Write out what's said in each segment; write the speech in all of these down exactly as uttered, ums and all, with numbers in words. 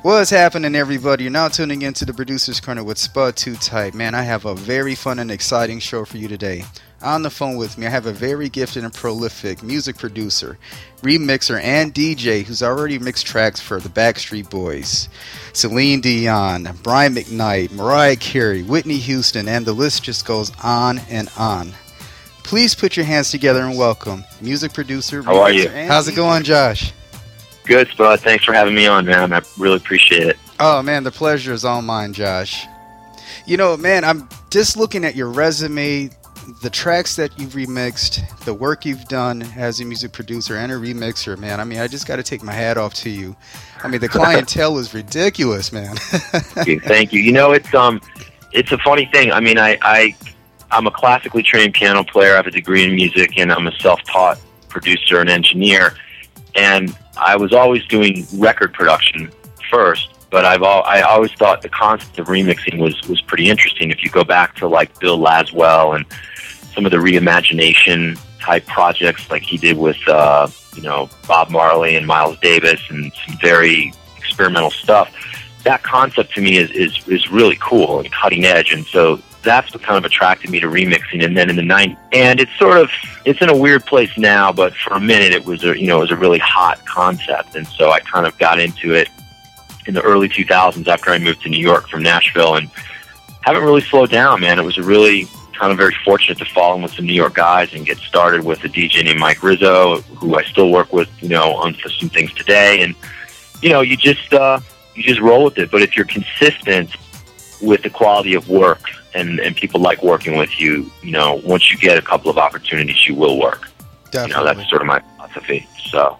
What's happening, everybody? You're now tuning into the Producer's Corner with Spud Too Tight. Man, I have a very fun and exciting show for you today. On the phone with me, I have a very gifted and prolific music producer, remixer, and D J who's already mixed tracks for the Backstreet Boys, Celine Dion, Brian McKnight, Mariah Carey, Whitney Houston, and the list just goes on and on. Please put your hands together and welcome music producer, How are you? How's it going, Josh? Good, Spud. Thanks for having me on, man. I really appreciate it. Oh, man, the pleasure is all mine, Josh. You know, man, I'm just looking at your resume, the tracks that you've remixed, the work you've done as a music producer and a remixer, man. I mean, I just got to take my hat off to you. I mean, the clientele is ridiculous, man. Thank you. Thank you. You know, it's um, it's a funny thing. I mean, I, I, I'm a classically trained piano player. I have a degree in music, and I'm a self-taught producer and engineer. And I was always doing record production first, but I've all, I always thought the concept of remixing was, was pretty interesting. If you go back to like Bill Laswell and some of the reimagination type projects like he did with, uh, you know, Bob Marley and Miles Davis and some very experimental stuff, that concept to me is, is, is really cool and cutting edge. And so that's what kind of attracted me to remixing. And then in the nineties, and it's sort of, it's in a weird place now, but for a minute it was a, you know, it was a really hot concept. And so I kind of got into it in the early two thousands after I moved to New York from Nashville, and haven't really slowed down, man. It was a really kind of very fortunate to fall in with some New York guys and get started with a D J named Mike Rizzo, who I still work with, you know, on some things today. And, you know, you just, uh, you just roll with it. But if you're consistent with the quality of work, and, and people like working with you, you know, once you get a couple of opportunities, you will work. Definitely. You know, that's sort of my philosophy. So.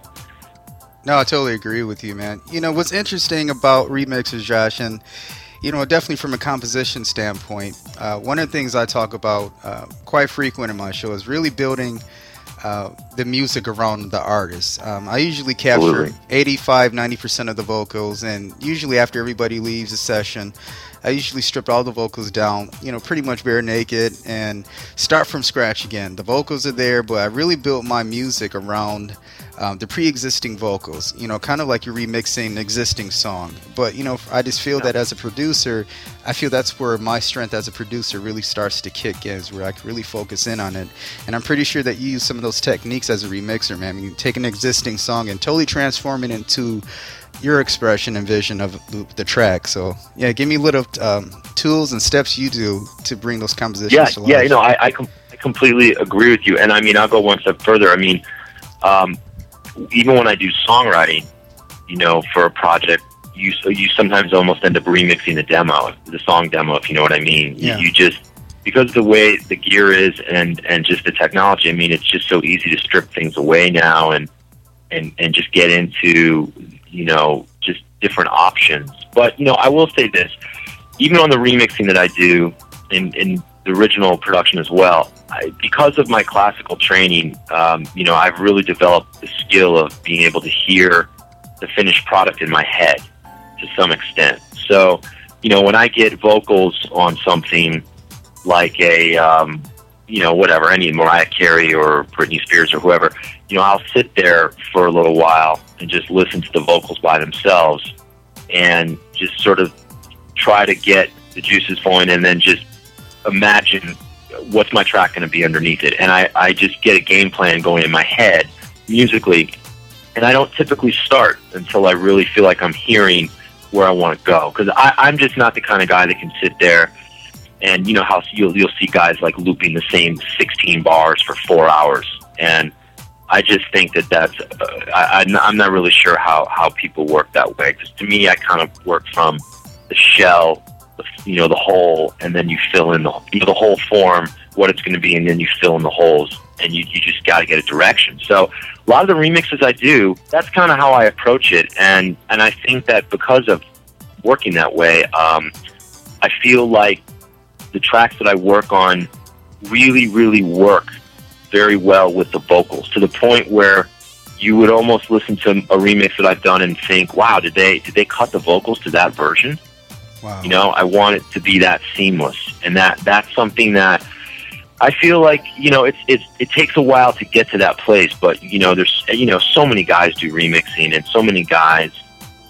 No, I totally agree with you, man. You know, what's interesting about remixes, Josh, and, you know, definitely from a composition standpoint, uh, one of the things I talk about uh, quite frequent in my show is really building uh, the music around the artist. Um, I usually capture Absolutely. eighty-five, ninety percent of the vocals, and usually after everybody leaves the session, I usually strip all the vocals down, you know, pretty much bare naked and start from scratch again. The vocals are there, but I really built my music around um, the pre-existing vocals, you know, kind of like you're remixing an existing song. But, you know, I just feel that as a producer, I feel that's where my strength as a producer really starts to kick in, is where I can really focus in on it. And I'm pretty sure that you use some of those techniques as a remixer, man. I mean, you take an existing song and totally transform it into your expression and vision of the track. So yeah, give me little um, tools and steps you do to bring those compositions yeah, to life. Yeah, you know, I, I, com- I completely agree with you. And I mean, I'll go one step further. I mean, um, even when I do songwriting, you know, for a project, you you sometimes almost end up remixing the demo, the song demo, if you know what I mean. Yeah. You, you just, because of the way the gear is and, and just the technology, I mean, it's just so easy to strip things away now and, and, and just get into, you know, just different options. But, you know, I will say this, even on the remixing that I do in, in the original production as well, I, because of my classical training, um, you know, I've really developed the skill of being able to hear the finished product in my head to some extent. So, you know, when I get vocals on something like a, um, you know, whatever, any Mariah Carey or Britney Spears or whoever, you know, I'll sit there for a little while and just listen to the vocals by themselves and just sort of try to get the juices flowing and then just imagine what's my track going to be underneath it. And I, I just get a game plan going in my head musically, and I don't typically start until I really feel like I'm hearing where I want to go. Because I'm just not the kind of guy that can sit there and, you know, how you'll, you'll see guys like looping the same sixteen bars for four hours. And I just think that that's, uh, I, I'm not really sure how, how people work that way. Because to me, I kind of work from the shell, the, you know, the whole, and then you fill in the, you know, the whole form, what it's going to be, and then you fill in the holes, and you, you just got to get a direction. So a lot of the remixes I do, that's kind of how I approach it. And, and I think that because of working that way, um, I feel like the tracks that I work on really, really work very well with the vocals, to the point where you would almost listen to a remix that I've done and think, wow, did they did they cut the vocals to that version? Wow. You know, I want it to be that seamless. And that that's something that I feel like, you know, it's it's it takes a while to get to that place, but you know, there's you know, so many guys do remixing and so many guys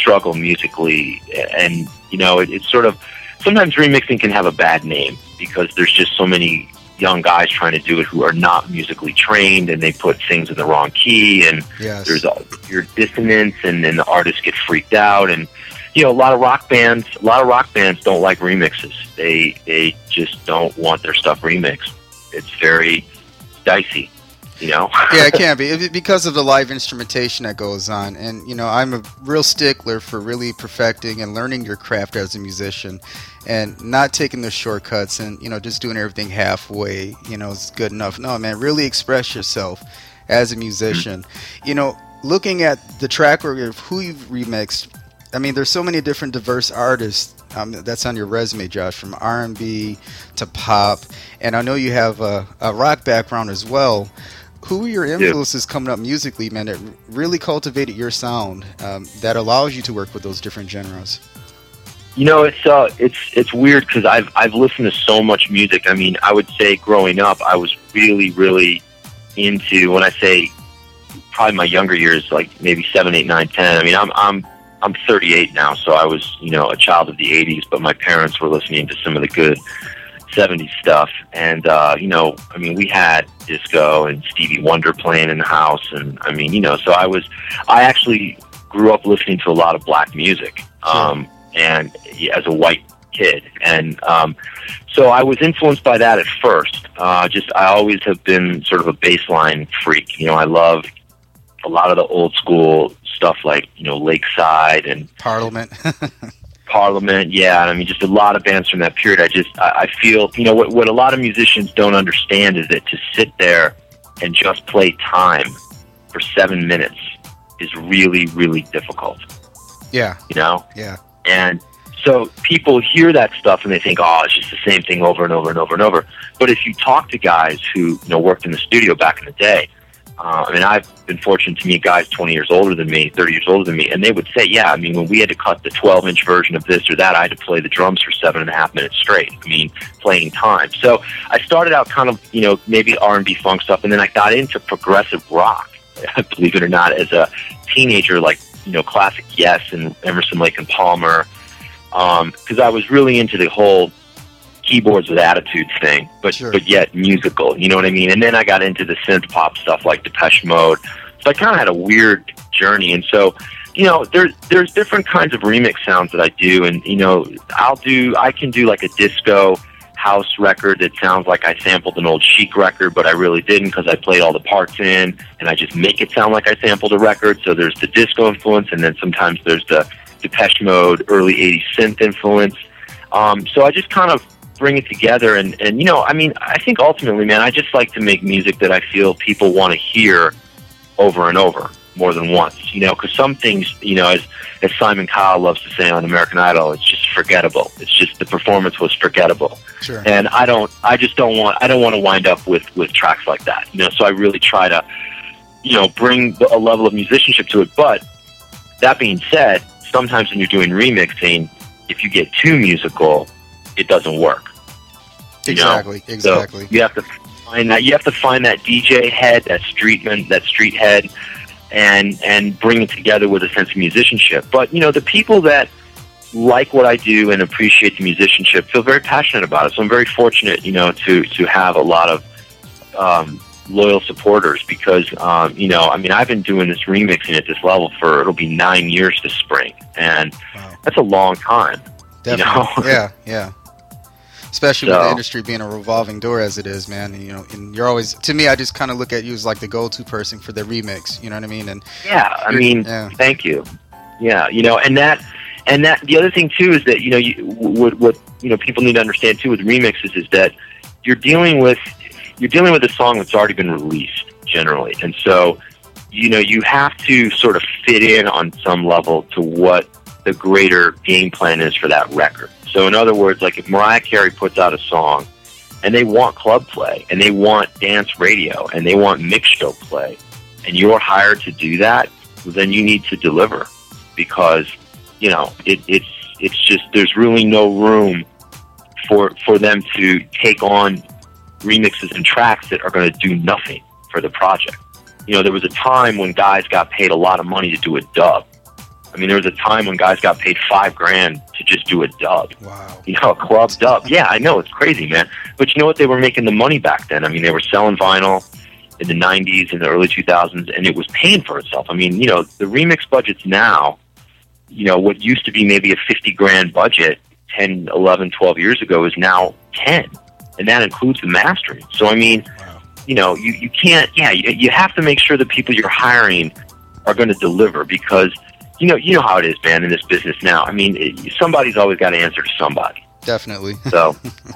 struggle musically, and you know, it, it's sort of sometimes remixing can have a bad name because there's just so many young guys trying to do it who are not musically trained, and they put things in the wrong key, and yes. there's all your dissonance, and then the artists get freaked out, and you know, a lot of rock bands, a lot of rock bands don't like remixes. They they just don't want their stuff remixed. It's very dicey, you know. Yeah, it can be because of the live instrumentation that goes on, and you know, I'm a real stickler for really perfecting and learning your craft as a musician, and not taking the shortcuts and you know just doing everything halfway. You know, is good enough. No, man, really express yourself as a musician. Mm-hmm. You know, looking at the track record of who you've remixed. I mean, there's so many different diverse artists um, that's on your resume, Josh, from R and B to pop, and I know you have a, a rock background as well. Who are your influences yeah. coming up musically, man, that really cultivated your sound um, that allows you to work with those different genres? You know, it's uh, it's it's weird because I've I've listened to so much music. I mean, I would say growing up, I was really, really into, when I say probably my younger years, like maybe seven, eight, nine, ten. I mean, I'm I'm I'm thirty-eight now, so I was, you know, a child of the eighties, but my parents were listening to some of the good seventies stuff. And, uh, you know, I mean, we had disco and Stevie Wonder playing in the house. And, I mean, you know, so I was, I actually grew up listening to a lot of black music, um, and as a white kid. And um, so I was influenced by that at first. Uh, just, I always have been sort of a bassline freak. You know, I love a lot of the old school stuff like, you know, Lakeside and Parliament. Parliament, yeah. I mean, just a lot of bands from that period. I just, I, I feel, you know, what, what a lot of musicians don't understand is that to sit there and just play time for seven minutes is really, really difficult. Yeah. You know? Yeah. And so people hear that stuff and they think, oh, it's just the same thing over and over and over and over. But if you talk to guys who, you know, worked in the studio back in the day, Uh, I mean, I've been fortunate to meet guys twenty years older than me, thirty years older than me, and they would say, yeah, I mean, when we had to cut the twelve-inch version of this or that, I had to play the drums for seven and a half minutes straight. I mean, playing time. So I started out kind of, you know, maybe R and B funk stuff, and then I got into progressive rock, believe it or not, as a teenager, like, you know, classic Yes and Emerson, Lake and Palmer, because um, I was really into the whole keyboards with attitudes thing, but sure. but yet musical, you know what I mean? And then I got into the synth pop stuff like Depeche Mode. So I kind of had a weird journey. And so, you know, there's there's different kinds of remix sounds that I do, and you know, I'll do I can do like a disco house record that sounds like I sampled an old Chic record, but I really didn't because I played all the parts in, and I just make it sound like I sampled a record. So there's the disco influence, and then sometimes there's the Depeche Mode early eighties synth influence. Um, so I just kind of bring it together, and, and you know, I mean, I think ultimately, man, I just like to make music that I feel people want to hear over and over more than once, you know, because some things, you know, as, as Simon Cowell loves to say on American Idol, it's just forgettable. It's just the performance was forgettable. Sure. And I don't, I just don't want, I don't want to wind up with, with tracks like that, you know, so I really try to, you know, bring a level of musicianship to it. But that being said, sometimes when you're doing remixing, if you get too musical, it doesn't work. You exactly, know? exactly. So you have to find that. You have to find that D J head, that streetman, that street head, and and bring it together with a sense of musicianship. But you know, the people that like what I do and appreciate the musicianship feel very passionate about it. So I'm very fortunate, you know, to to have a lot of um, loyal supporters because um, you know, I mean, I've been doing this remixing at this level for it'll be nine years this spring, and wow. that's a long time. Definitely. You know? Yeah, yeah. Especially so, with the industry being a revolving door as it is, man. And, you know, and you're always, to me, I just kind of look at you as like the go-to person for the remix. You know what I mean? And yeah, I mean, yeah. Thank you. Yeah, you know, and that, and that, the other thing too is that you know, you, what, what you know, people need to understand too with remixes is that you're dealing with, you're dealing with a song that's already been released generally, and so you know, you have to sort of fit in on some level to what the greater game plan is for that record. So in other words, like if Mariah Carey puts out a song and they want club play and they want dance radio and they want mix show play and you're hired to do that, then you need to deliver because, you know, it, it's it's just there's really no room for for them to take on remixes and tracks that are going to do nothing for the project. You know, there was a time when guys got paid a lot of money to do a dub. I mean, there was a time when guys got paid five grand to just do a dub. Wow. You know, a club dub. Yeah, I know, it's crazy, man. But you know what? They were making the money back then. I mean, they were selling vinyl in the nineties and the early two thousands, and it was paying for itself. I mean, you know, the remix budgets now, you know, what used to be maybe a fifty grand budget ten, eleven, twelve years ago is now ten, and that includes the mastering. So, I mean, wow. you know, you, you can't, yeah, you, you have to make sure the people you're hiring are going to deliver, because, you know, you know how it is, man, in this business now. I mean, it, somebody's always got to answer to somebody. Definitely. So,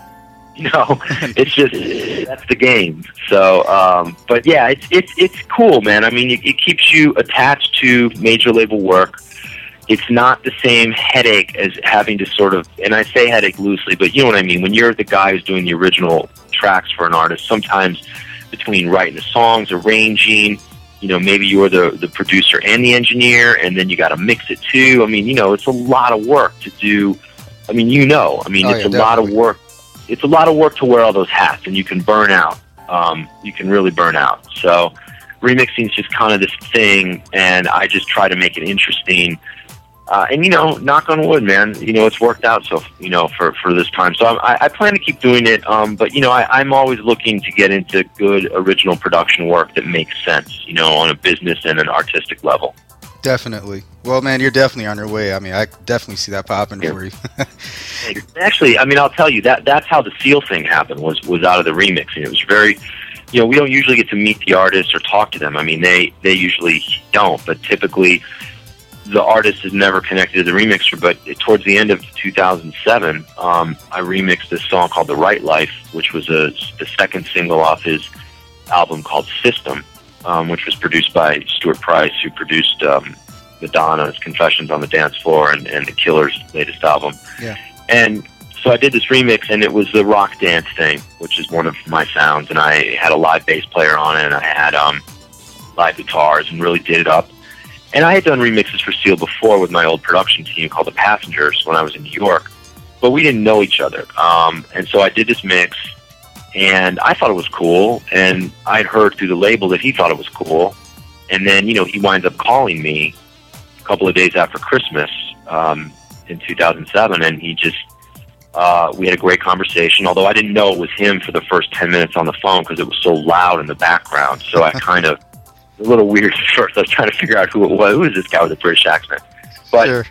you know, it's just, that's the game. So, um, but yeah, it's, it's, it's cool, man. I mean, it, it keeps you attached to major label work. It's not the same headache as having to sort of, and I say headache loosely, but you know what I mean. When you're the guy who's doing the original tracks for an artist, sometimes between writing the songs, arranging, you know, maybe you're the, the producer and the engineer, and then you got to mix it too. I mean, you know, it's a lot of work to do. I mean, you know, I mean, oh, it's yeah, a definitely. lot of work. It's a lot of work to wear all those hats, and you can burn out. Um, you can really burn out. So remixing is just kind of this thing, and I just try to make it interesting. Uh, and, you know, knock on wood, man, you know, it's worked out, so, you know, for, for this time. So I'm, I, I plan to keep doing it, um, but, you know, I, I'm always looking to get into good original production work that makes sense, you know, on a business and an artistic level. Definitely. Well, man, you're definitely on your way. I mean, I definitely see that popping Yeah. for you. Actually, I mean, I'll tell you, that that's how the Seal thing happened, was, was out of the remixing. It was very, you know, we don't usually get to meet the artists or talk to them. I mean, they, they usually don't, but typically the artist is never connected to the remixer. But towards the end of two thousand seven, um, I remixed this song called The Right Life, which was a, the second single off his album called System, um, which was produced by Stuart Price, who produced um, Madonna's Confessions on the Dance Floor and, and The Killer's latest album. Yeah. And so I did this remix, and it was the rock dance thing, which is one of my sounds, and I had a live bass player on it, and I had um, live guitars, and really did it up. And I had done remixes for Seal before with my old production team called The Passengers when I was in New York, but we didn't know each other. Um, and so I did this mix, and I thought it was cool, and I'd heard through the label that he thought it was cool. And then, you know, he winds up calling me a couple of days after Christmas um, in two thousand seven, and he just, uh, we had a great conversation, although I didn't know it was him for the first ten minutes on the phone because it was so loud in the background. So I kind of, a little weird at first. I was trying to figure out who it was. Who is this guy with a British accent? But, Sure.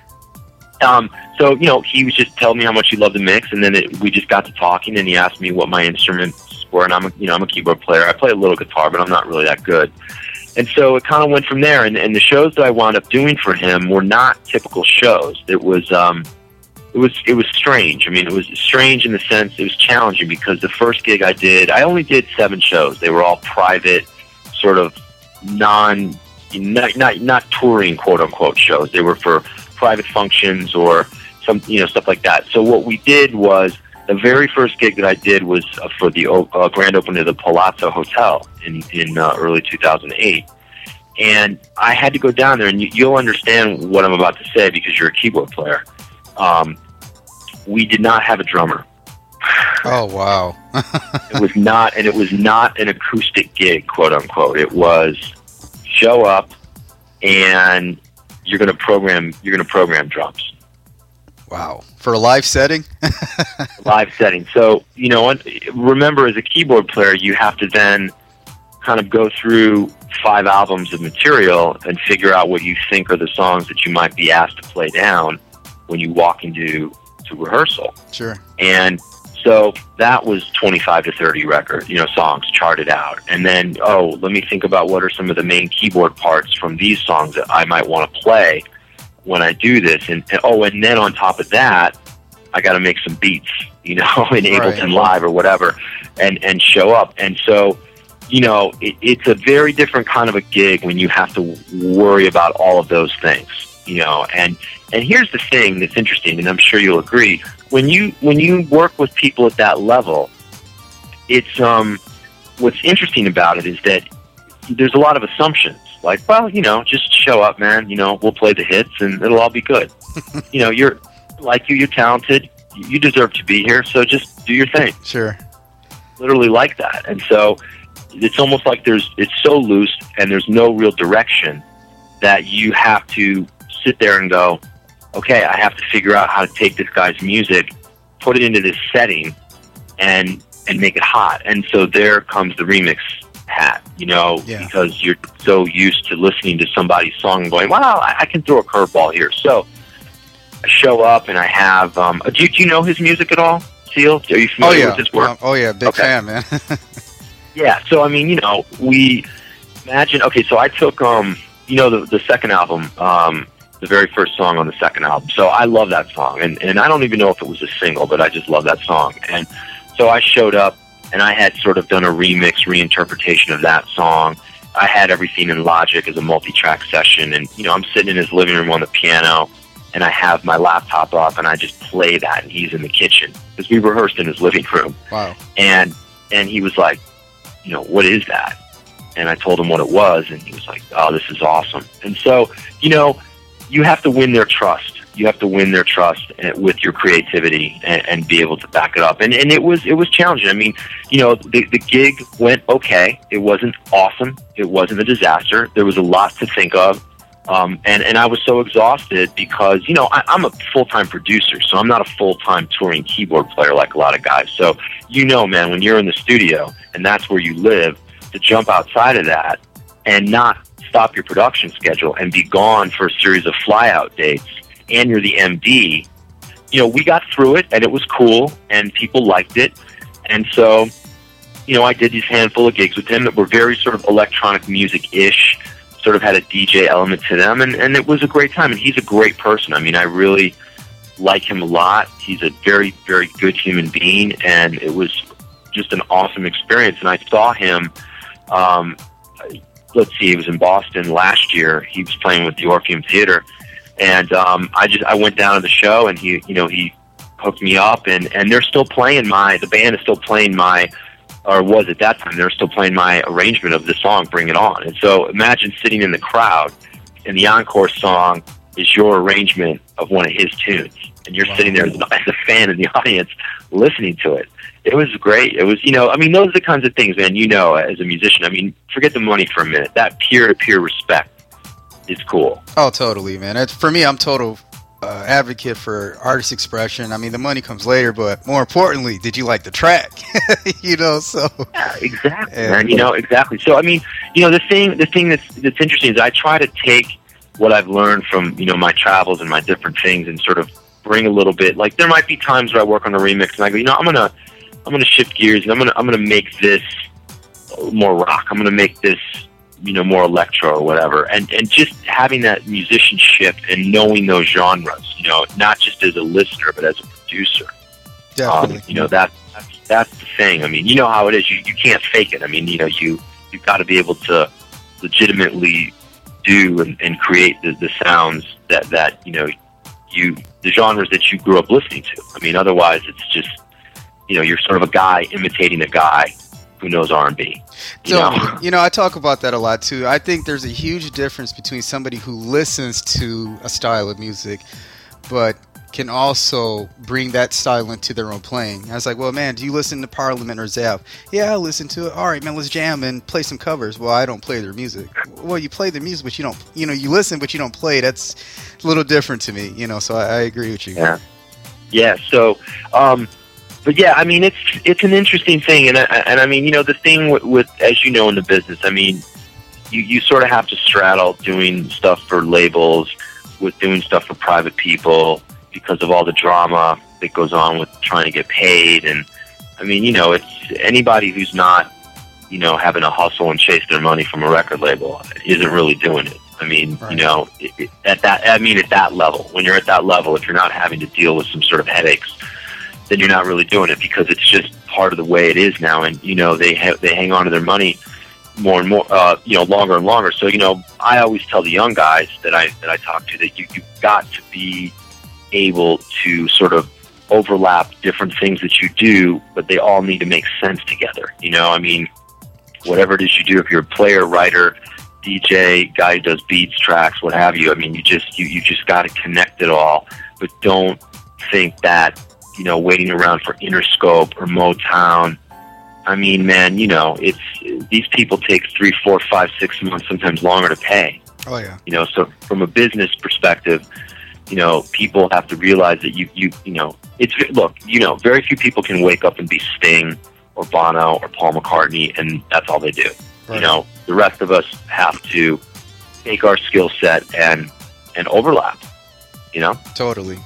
um, so, you know, he was just telling me how much he loved the mix, and then it, we just got to talking, and he asked me what my instruments were, and I'm a, you know, I'm a keyboard player. I play a little guitar, but I'm not really that good. And so it kind of went from there, and, and the shows that I wound up doing for him were not typical shows. It was, um, it was, it was strange. I mean, it was strange in the sense it was challenging because the first gig I did, I only did seven shows. They were all private, sort of non, not, not, not touring, quote unquote, shows. They were for private functions or some, you know, stuff like that. So what we did was, the very first gig that I did was uh, for the uh, grand opening of the Palazzo Hotel in, in uh, early two thousand eight. And I had to go down there, and you, you'll understand what I'm about to say because you're a keyboard player. Um, we did not have a drummer. Oh, wow. It was not, and it was not an acoustic gig, quote unquote. It was show up, and you're going to program. You're going to program drums. Wow. For a live setting? Live setting. So, you know, remember, as a keyboard player, you have to then kind of go through five albums of material and figure out what you think are the songs that you might be asked to play down when you walk into to rehearsal. Sure. And so that was twenty-five to thirty record, you know, songs charted out. And then, oh, let me think about what are some of the main keyboard parts from these songs that I might want to play when I do this. And, and oh, and then on top of that, I got to make some beats, you know, in Ableton Right. Live or whatever, and, and show up. And so, you know, it, it's a very different kind of a gig when you have to worry about all of those things, you know. And and here's the thing that's interesting, and I'm sure you'll agree. When you when you work with people at that level, it's um, what's interesting about it is that there's a lot of assumptions. Like, well, you know, just show up, man. You know, we'll play the hits, and it'll all be good. You know, you're like you, you're talented. You deserve to be here, so just do your thing. Sure. Literally like that. And so it's almost like there's it's so loose, and there's no real direction that you have to sit there and go, okay, I have to figure out how to take this guy's music, put it into this setting, and and make it hot. And so there comes the remix hat, you know, yeah. because you're so used to listening to somebody's song and going, wow, I, I can throw a curveball here. So I show up and I have, um, do, you, do you know his music at all, Seal? Are you familiar oh, yeah. with his work? Um, oh, yeah, big okay. fan, man. Yeah, so, I mean, you know, we imagine, okay, so I took, um, you know, the, the second album, um, the very first song on the second album. So I love that song, and, and I don't even know if it was a single, but I just love that song. And so I showed up, and I had sort of done a remix, reinterpretation of that song. I had everything in Logic as a multi-track session, and, you know, I'm sitting in his living room on the piano, and I have my laptop up, and I just play that, and he's in the kitchen, because we rehearsed in his living room. Wow. And and he was like, you know, what is that? And I told him what it was, and he was like, oh, this is awesome. And so, you know, you have to win their trust. You have to win their trust with your creativity and, and be able to back it up. And and it was it was challenging. I mean, you know, the the gig went okay. It wasn't awesome. It wasn't a disaster. There was a lot to think of. Um, and, and I was so exhausted because, you know, I, I'm a full-time producer, so I'm not a full-time touring keyboard player like a lot of guys. So, you know, man, when you're in the studio and that's where you live, to jump outside of that and not stop your production schedule and be gone for a series of fly-out dates, and you're the M D, you know, we got through it, and it was cool, and people liked it. And so, you know, I did these handful of gigs with him that were very sort of electronic music-ish, sort of had a D J element to them, and, and it was a great time. And he's a great person. I mean, I really like him a lot. He's a very, very good human being, and it was just an awesome experience. And I saw him, um, let's see, he was in Boston last year. He was playing with the Orpheum Theater. And um, I just I went down to the show, and he you know he hooked me up, and, and they're still playing my the band is still playing my or was at that time they're still playing my arrangement of the song "Bring It On." And so imagine sitting in the crowd, and the encore song is your arrangement of one of his tunes, and you're wow. sitting there as a fan in the audience listening to it. It was great. It was you know I mean those are the kinds of things, man. You know, as a musician, I mean, forget the money for a minute. That peer to peer respect. It's cool. Oh, totally, man. It's, for me, I'm total uh, advocate for artist expression. I mean, the money comes later, but more importantly, did you like the track? you know, so yeah, exactly, and, man. You know, exactly. So, I mean, you know, the thing, the thing that's that's interesting is I try to take what I've learned from you know my travels and my different things and sort of bring a little bit. Like, there might be times where I work on a remix and I go, you know, I'm gonna I'm gonna shift gears and I'm gonna I'm gonna make this more rock. I'm gonna make this. you know, more electro or whatever, and and just having that musicianship and knowing those genres, you know, not just as a listener but as a producer. Definitely. Um, you know, that that's, that's the thing. I mean, you know how it is. You you can't fake it. I mean, you know, you you've got to be able to legitimately do and, and create the, the sounds that that you know you the genres that you grew up listening to. I mean, otherwise it's just you know you're sort of a guy imitating a guy who knows R and B. You so, know? you know, I talk about that a lot too. I think there's a huge difference between somebody who listens to a style of music, but can also bring that style into their own playing. I was like, well, man, do you listen to Parliament or Zapp? Yeah, I listen to it. All right, man, let's jam and play some covers. Well, I don't play their music. Well, you play the music, but you don't, you know, you listen, but you don't play. That's a little different to me, you know, so I, I agree with you. Yeah. Yeah. So, um, But yeah, I mean, it's it's an interesting thing, and I, and I mean, you know, the thing with, with as you know in the business, I mean, you, you sort of have to straddle doing stuff for labels with doing stuff for private people because of all the drama that goes on with trying to get paid, and I mean, you know, it's anybody who's not, you know, having to hustle and chase their money from a record label isn't really doing it. I mean, right. you know, it, it, at that, I mean, at that level, when you're at that level, if you're not having to deal with some sort of headaches, then you're not really doing it because it's just part of the way it is now. And, you know, they ha- they hang on to their money more and more, uh, you know, longer and longer. So, you know, I always tell the young guys that I that I talk to that you, you've got to be able to sort of overlap different things that you do, but they all need to make sense together. You know, I mean, whatever it is you do, if you're a player, writer, D J, guy who does beats, tracks, what have you, I mean, you just, you, you just got to connect it all, but don't think that, you know, waiting around for Interscope or Motown. I mean, man, you know, it's these people take three, four, five, six months, sometimes longer to pay. Oh yeah. You know, so from a business perspective, you know, people have to realize that you, you, you know, it's, look, you know, very few people can wake up and be Sting or Bono or Paul McCartney, and that's all they do. Right. You know, the rest of us have to take our skill set and, and overlap, you know? Totally.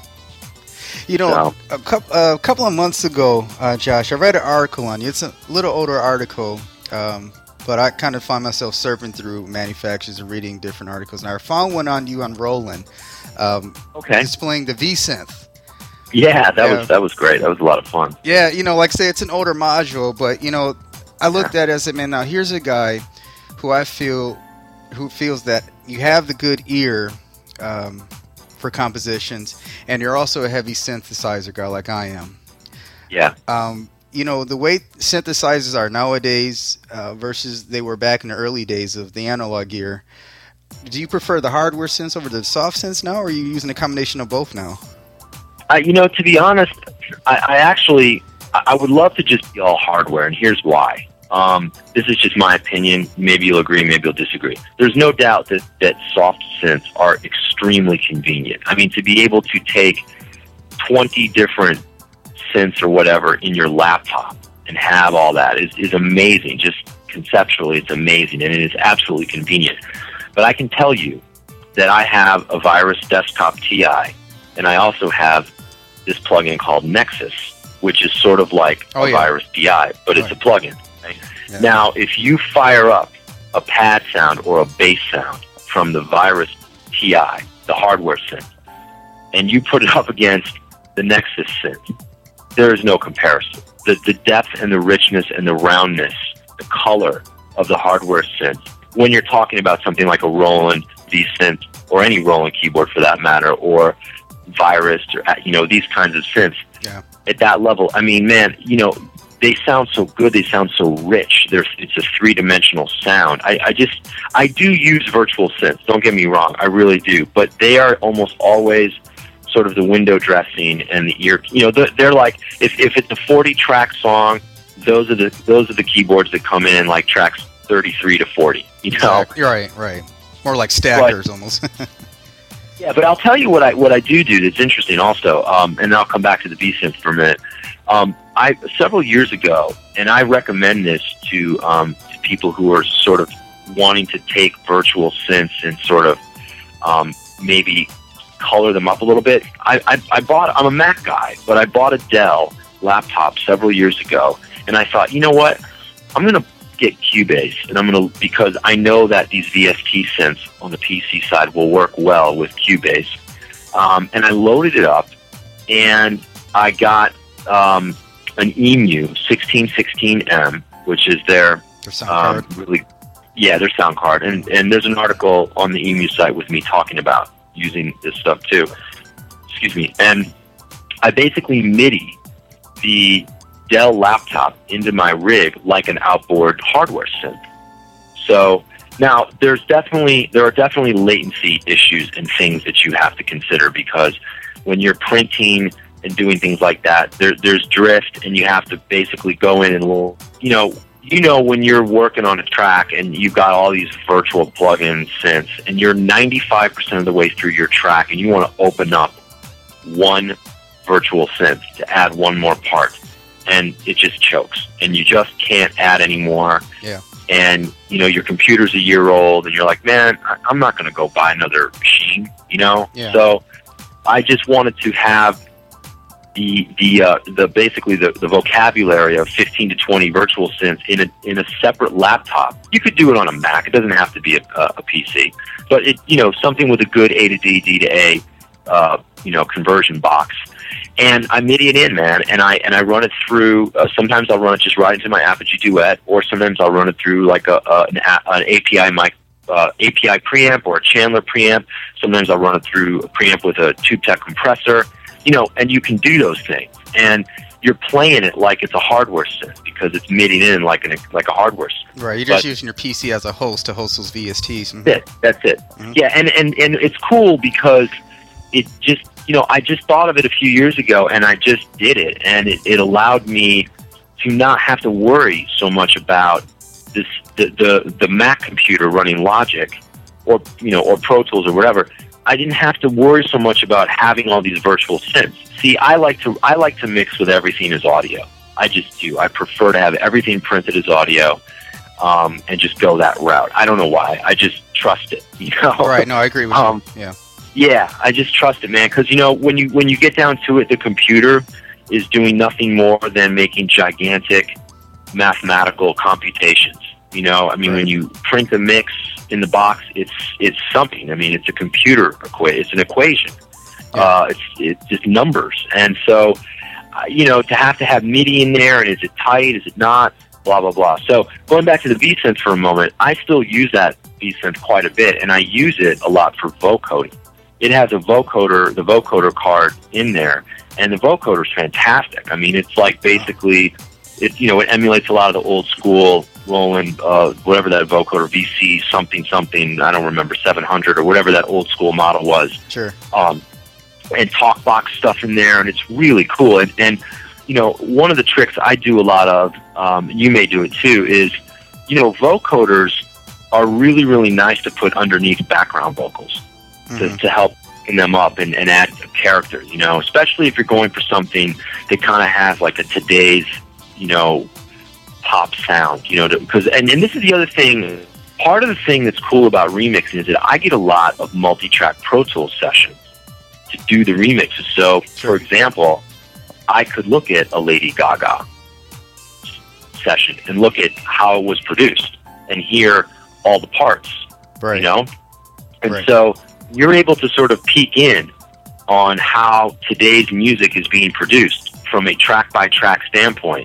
You know, so, a, couple, a couple of months ago, uh, Josh, I read an article on you. It's a little older article, um, but I kind of find myself surfing through manufacturers and reading different articles. And I found one on you on Roland, um, okay. displaying the V-Synth. Yeah, that yeah. was that was great. That was a lot of fun. Yeah, you know, like say it's an older module, but you know, I looked at it and said, man, now here's a guy who I feel who feels that you have the good ear um, for compositions, and you're also a heavy synthesizer guy like I am. Yeah. Um, you know, the way synthesizers are nowadays uh, versus they were back in the early days of the analog gear. Do you prefer the hardware synths over the soft synths now, or are you using a combination of both now? Uh, you know, to be honest, I, I actually, I would love to just be all hardware, and here's why. Um, this is just my opinion. Maybe you'll agree, maybe you'll disagree. There's no doubt that, that soft synths are extremely convenient. I mean, to be able to take twenty different synths or whatever in your laptop and have all that is, is amazing. Just conceptually, it's amazing, and it is absolutely convenient. But I can tell you that I have a Virus Desktop T I, and I also have this plugin called Nexus, which is sort of like oh, a yeah. Virus D I, but right. it's a plugin. Right? Yeah. Now, if you fire up a pad sound or a bass sound from the Virus T I, the hardware synth, and you put it up against the Nexus synth, there is no comparison. The, the depth and the richness and the roundness, the color of the hardware synth, when you're talking about something like a Roland V-Synth, or any Roland keyboard for that matter, or Virus, or, you know, these kinds of synths. Yeah. At that level, I mean, man, you know, they sound so good. They sound so rich. There's, it's a three-dimensional sound. I, I just, I do use virtual synths. Don't get me wrong. I really do. But they are almost always sort of the window dressing and the ear. You know, they're, they're like, if, if it's a forty-track song, those are the those are the keyboards that come in like tracks thirty-three to forty. You know, exactly. Right, right. More like stackers but, almost. Yeah, but I'll tell you what I what I do do that's interesting also, um, and I'll come back to the V-Synth for a minute. Um, I several years ago, and I recommend this to, um, to people who are sort of wanting to take virtual synths and sort of um, maybe color them up a little bit. I, I, I bought. I'm a Mac guy, but I bought a Dell laptop several years ago, and I thought, you know what, I'm going to get Cubase, and I'm going to, because I know that these V S T synths on the P C side will work well with Cubase. Um, and I loaded it up, and I got um, an Emu sixteen sixteen M, which is their, their sound um, card. really, yeah, their sound card. And and there's an article on the Emu site with me talking about using this stuff too. Excuse me. And I basically MIDI the Dell laptop into my rig like an outboard hardware synth. So now there's definitely there are definitely latency issues and things that you have to consider, because when you're printing and doing things like that, there, there's drift, and you have to basically go in and you know you know when you're working on a track and you've got all these virtual plugin synths, and you're ninety-five percent of the way through your track, and you want to open up one virtual synth to add one more part, and it just chokes, and you just can't add any more. Yeah. And, you know, your computer's a year old, and you're like, man, I'm not going to go buy another machine, you know? Yeah. So I just wanted to have the, the, uh, the basically the, the vocabulary of fifteen to twenty virtual synths in a, in a separate laptop. You could do it on a Mac. It doesn't have to be a, a, a P C. But, it, you know, something with a good A to D, D to A, uh, you know, conversion box. And I MIDI it in, man, and I and I run it through. Uh, sometimes I'll run it just right into my Apogee Duet, or sometimes I'll run it through like a, a an, an A P I mic, uh, A P I preamp or a Chandler preamp. Sometimes I'll run it through a preamp with a TubeTech compressor. You know, and you can do those things, and you're playing it like it's a hardware synth because it's MIDIed in like an like a hardware synth. Right, you're just but, using your P C as a host to host those V S Ts. Mm-hmm. That's it. That's it. Mm-hmm. Yeah, and, and and it's cool because it just. You know, I just thought of it a few years ago, and I just did it, and it, it allowed me to not have to worry so much about this the, the the Mac computer running Logic or you know, or Pro Tools or whatever, I didn't have to worry so much about having all these virtual synths. See, I like to I like to mix with everything as audio. I just do. I prefer to have everything printed as audio, um, and just go that route. I don't know why. I just trust it. You know? Right. No, I agree with um, you. Yeah. Yeah, I just trust it, man. Because you know, when you when you get down to it, the computer is doing nothing more than making gigantic mathematical computations. You know, I mean, Right. when you print a mix in the box, it's it's something. I mean, it's a computer equa- It's an equation. Yeah. Uh, it's it's just numbers, and so uh, you know, to have to have MIDI in there, and is it tight? Is it not? Blah blah blah. So going back to the V-Synth for a moment, I still use that V-Synth quite a bit, and I use it a lot for vocoding. It has a vocoder, the vocoder card in there, and the vocoder is fantastic. I mean, it's like basically, it you know, it emulates a lot of the old school Roland, uh, whatever that vocoder, V C something something, I don't remember, seven hundred or whatever that old school model was. Sure. Um, and TalkBox stuff in there, and it's really cool. And, and you know, one of the tricks I do a lot of, um, you may do it too, is, you know, vocoders are really, really nice to put underneath background vocals. To, Mhm. to help in them up and, and add character, you know, especially if you're going for something that kind of has like a today's, you know, pop sound, you know, because, and, and this is the other thing, part of the thing that's cool about remixing is that I get a lot of multi-track Pro Tools sessions to do the remixes. So, for example, I could look at a Lady Gaga session and look at how it was produced and hear all the parts, Right. you know, and Right. so you're able to sort of peek in on how today's music is being produced from a track-by-track standpoint.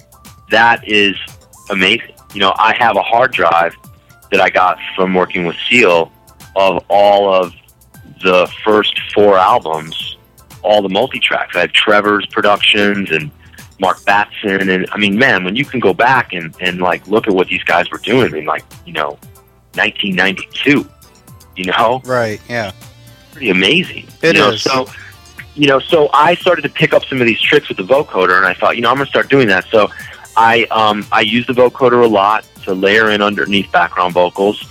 That is amazing. You know, I have a hard drive that I got from working with Seal of all of the first four albums, all the multi-tracks. I have Trevor's productions and Mark Batson, and I mean, man, when you can go back and, and like look at what these guys were doing in like, you know, nineteen ninety-two, you know? Right. Yeah. Pretty amazing. It you know, is. So, you know, so I started to pick up some of these tricks with the vocoder, and I thought, you know, I'm going to start doing that. So I um, I use the vocoder a lot to layer in underneath background vocals.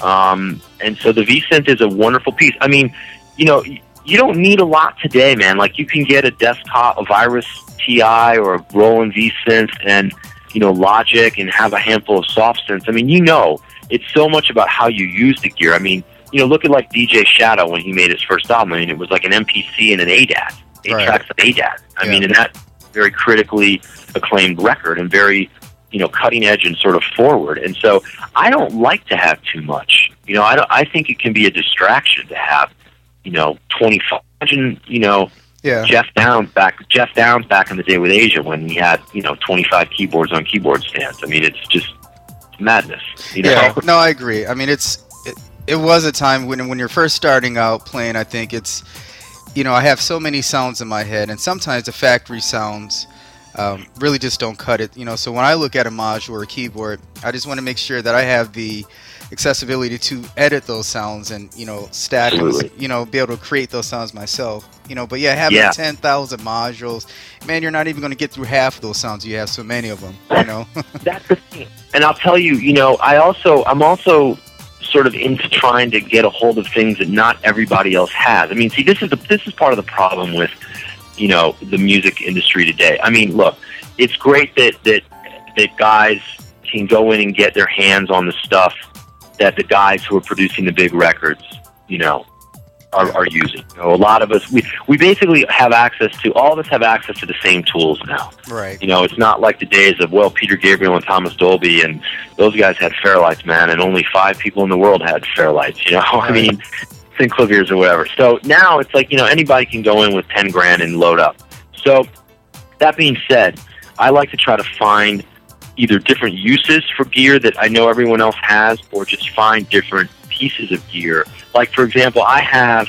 Um, and so the V-Synth is a wonderful piece. I mean, you know, you don't need a lot today, man. Like, you can get a desktop, a Virus T I or a Roland V-Synth and, you know, Logic and have a handful of soft synths. I mean, you know, it's so much about how you use the gear. I mean, you know, look at like D J Shadow when he made his first album. I mean, it was like an M P C and an A D A T, eight Right. tracks of A D A T. I Yeah. mean, and that very critically acclaimed record and very, you know, cutting edge and sort of forward. And so I don't like to have too much. You know, I don't, I think it can be a distraction to have, you know, twenty-five. Imagine, you know, Yeah. Jeff Downs back Jeff Downs back in the day with Asia when he had, you know, twenty-five keyboards on keyboard stands. I mean, it's just madness. You know? Yeah, no, I agree. I mean, it's it, it was a time when when you're first starting out playing. I think it's, you know, I have so many sounds in my head, and sometimes the factory sounds um, really just don't cut it. You know, so when I look at a module or a keyboard, I just want to make sure that I have the accessibility to edit those sounds and, you know, stack them, Absolutely. you know, be able to create those sounds myself. You know, but yeah, having Yeah. ten thousand modules, man, you're not even going to get through half of those sounds. You have so many of them. You know. That's the thing. And I'll tell you, you know, I also, I'm also sort of into trying to get a hold of things that not everybody else has. I mean, see, this is the, this is part of the problem with, you know, the music industry today. I mean, look, it's great that, that, that guys can go in and get their hands on the stuff that the guys who are producing the big records, you know, are, are using. You know, a lot of us, we, we basically have access to, all of us have access to the same tools now. Right. You know, it's not like the days of, well, Peter Gabriel and Thomas Dolby, and those guys had Fairlights, man, and only five people in the world had Fairlights, you know? I Right. mean, Synclaviers or whatever. So now it's like, you know, anybody can go in with ten grand and load up. So that being said, I like to try to find either different uses for gear that I know everyone else has, or just find different pieces of gear. Like, for example, I have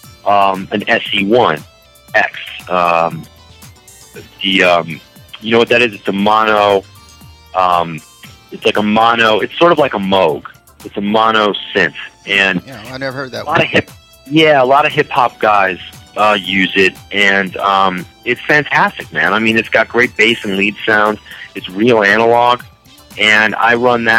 um, an S E one X. Um, the um, you know what that is? It's a mono. Um, it's like a mono. It's sort of like a Moog. It's a mono synth, and Yeah, I never heard that a lot one. of hip. Yeah, a lot of hip hop guys uh, use it, and um, it's fantastic, man. I mean, it's got great bass and lead sounds. It's real analog, and I run that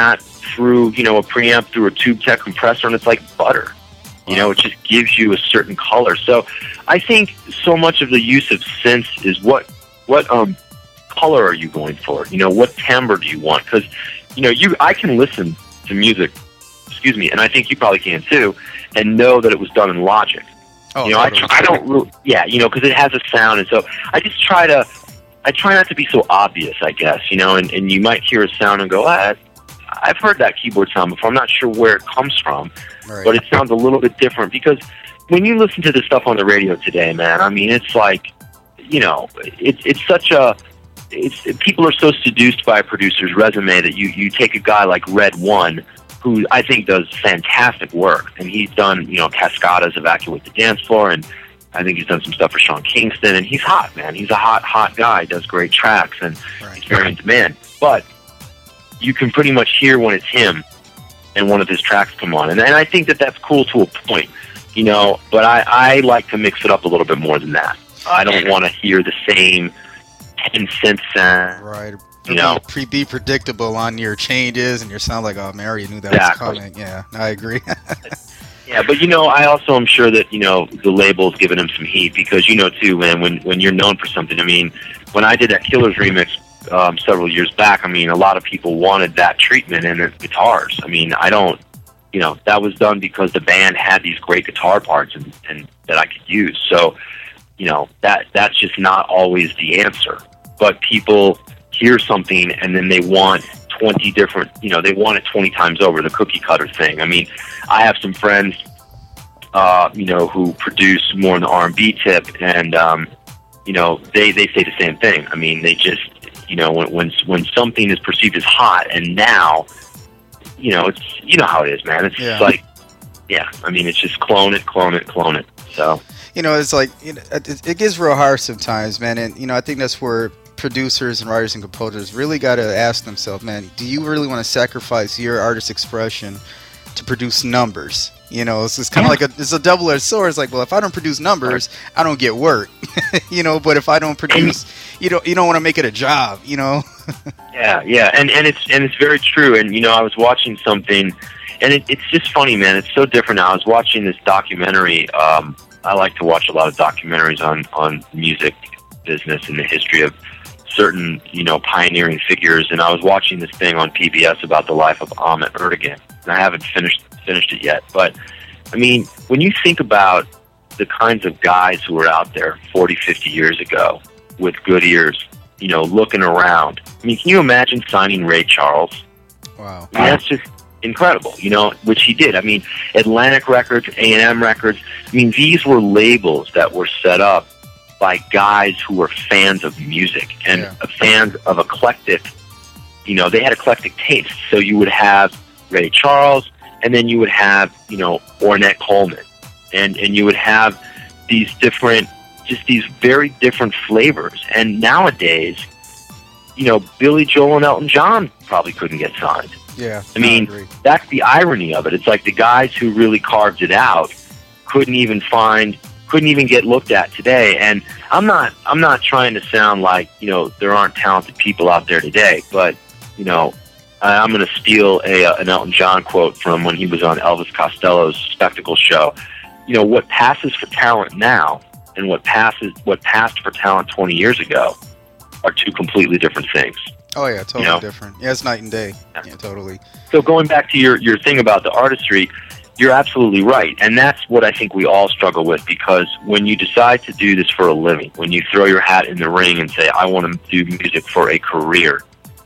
through, you know, a preamp through a tube tech compressor, and it's like butter. You know, it just gives you a certain color. So I think so much of the use of synths is what what um, color are you going for? You know, what timbre do you want? Because, you know, you I can listen to music, excuse me, and I think you probably can too, and know that it was done in Logic. Oh, you know, totally. I, I don't really, yeah, you know, because it has a sound, and so I just try to, I try not to be so obvious, I guess, you know, and, and you might hear a sound and go, ah, I've heard that keyboard sound before. I'm not sure where it comes from, Right. but it sounds a little bit different because when you listen to this stuff on the radio today, man, I mean, it's like, you know, it's it's such a, it's people are so seduced by a producer's resume that you, you take a guy like Red One, who I think does fantastic work, and he's done, you know, Cascada's Evacuate the Dance Floor, and I think he's done some stuff for Sean Kingston, and he's hot, man. He's a hot, hot guy, does great tracks, and Right. he's very in demand. But you can pretty much hear when it's him and one of his tracks come on. And, and I think that that's cool to a point, you know, but I, I like to mix it up a little bit more than that. I don't want to hear the same ten cent sound, Right. you know. Pre be predictable on your changes and your sound like, oh, man, I already knew that Exactly. was coming. Yeah, I agree. Yeah, but, you know, I also am sure that, you know, the label's giving him some heat because, you know, too, man, when, when you're known for something, I mean, when I did that Killers remix um, several years back, I mean, a lot of people wanted that treatment in their guitars. I mean, I don't, you know, that was done because the band had these great guitar parts and, and that I could use. So, you know, that that's just not always the answer. But people hear something and then they want twenty different, you know, they want it twenty times over, the cookie cutter thing. I mean, I have some friends, uh, you know, who produce more in the R and B tip, and, um, you know, they, they say the same thing. I mean, they just, you know, when, when, when something is perceived as hot and now, you know, it's, you know how it is, man. It's Yeah. like, yeah, I mean, it's just clone it, clone it, clone it. So, You know, it's like, you know, it, it gets real hard sometimes, man. And, you know, I think that's where producers and writers and composers really got to ask themselves, man, do you really want to sacrifice your artist expression to produce numbers? You know, it's, it's kind of like a, it's a double-edged sword. It's like, well, if I don't produce numbers, I don't get work, you know, but if I don't produce, you don't, you don't want to make it a job, you know? yeah, yeah. And, and it's, and it's very true. And, you know, I was watching something, and it, it's just funny, man. It's so different now. I was watching this documentary. Um, I like to watch a lot of documentaries on, on music business and the history of certain, you know, pioneering figures. And I was watching this thing on P B S about the life of Ahmet Ertegun, and I haven't finished finished it yet. But I mean, when you think about the kinds of guys who were out there forty, fifty years ago with good ears, you know, looking around. I mean, can you imagine signing Ray Charles? Wow. I mean, that's just incredible, you know, which he did. I mean, Atlantic Records, A and M Records, I mean, these were labels that were set up by guys who were fans of music and Yeah. fans of eclectic, you know, they had eclectic tastes. So you would have Ray Charles, and then you would have, you know, Ornette Coleman, and, and you would have these different, just these very different flavors. And nowadays, you know, Billy Joel and Elton John probably couldn't get signed. Yeah. I mean, agree. that's the irony of it. It's like the guys who really carved it out couldn't even find, couldn't even get looked at today. And I'm not, I'm not trying to sound like, you know, there aren't talented people out there today, but, you know, I- I'm going to steal a, uh, an Elton John quote from when he was on Elvis Costello's Spectacle show. You know, what passes for talent now and what passes, what passed for talent twenty years ago are two completely different things. Oh, yeah, totally you know? different. Yeah, it's night and day. Yeah, totally. So going back to your, your thing about the artistry, you're absolutely right. And that's what I think we all struggle with, because when you decide to do this for a living, when you throw your hat in the ring and say, I want to do music for a career,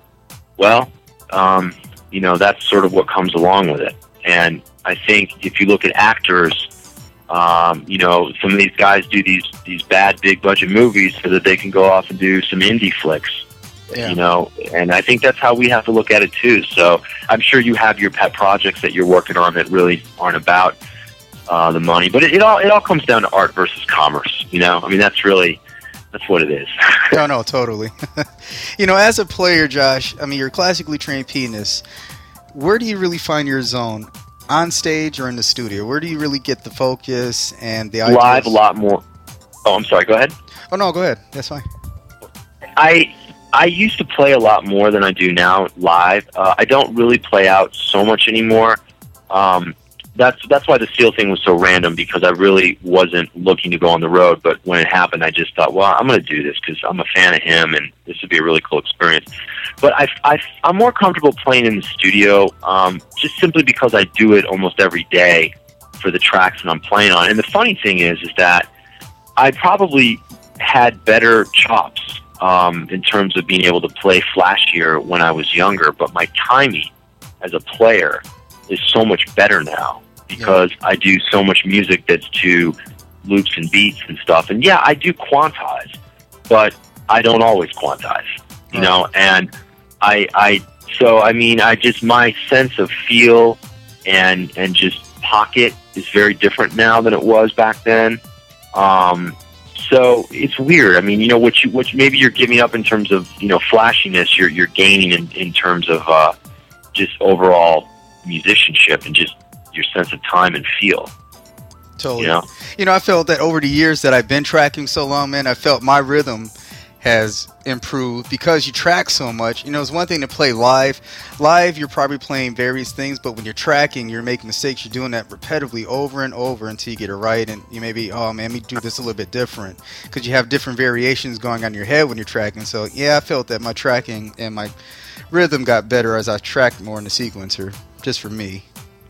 well, um, you know, that's sort of what comes along with it. And I think if you look at actors, um, you know, some of these guys do these, these bad big budget movies so that they can go off and do some indie flicks. Yeah. You know, and I think that's how we have to look at it too. So I'm sure you have your pet projects that you're working on that really aren't about uh, the money, but it, it all it all comes down to art versus commerce. You know, I mean, that's really that's what it is. No, no, totally. You know, as a player, Josh, I mean, you're a classically trained pianist. Where do you really find your zone? On stage or in the studio? Where do you really get the focus and the ideas? Live a lot more. Oh, I'm sorry. Go ahead. Oh no, go ahead. That's fine. I I used to play a lot more than I do now live. Uh, I don't really play out so much anymore. Um, that's that's why the Seal thing was so random, because I really wasn't looking to go on the road. But when it happened, I just thought, well, I'm going to do this because I'm a fan of him, and this would be a really cool experience. But I, I, I'm more comfortable playing in the studio, um, just simply because I do it almost every day for the tracks that I'm playing on. And the funny thing is, is that I probably had better chops um, in terms of being able to play flashier when I was younger, but my timing as a player is so much better now, because yeah. I do so much music that's to loops and beats and stuff. And yeah, I do quantize, but I don't always quantize, you right. know, and I, I, so, I mean, I just, my sense of feel and, and just pocket is very different now than it was back then. Um, so it's weird. I mean, you know, what you, what you, maybe you're giving up in terms of, you know, flashiness, you're, you're gaining in, in terms of, uh, just overall musicianship and just your sense of time and feel. Totally. You know? You know, I felt that over the years that I've been tracking so long, man, I felt my rhythm has improved because you track so much. You know, it's one thing to play live. Live, you're probably playing various things, but when you're tracking, you're making mistakes. You're doing that repetitively over and over until you get it right, and you maybe, oh man, let me do this a little bit different, because you have different variations going on in your head when you're tracking. So yeah, I felt that my tracking and my rhythm got better as I tracked more in the sequencer, just for me.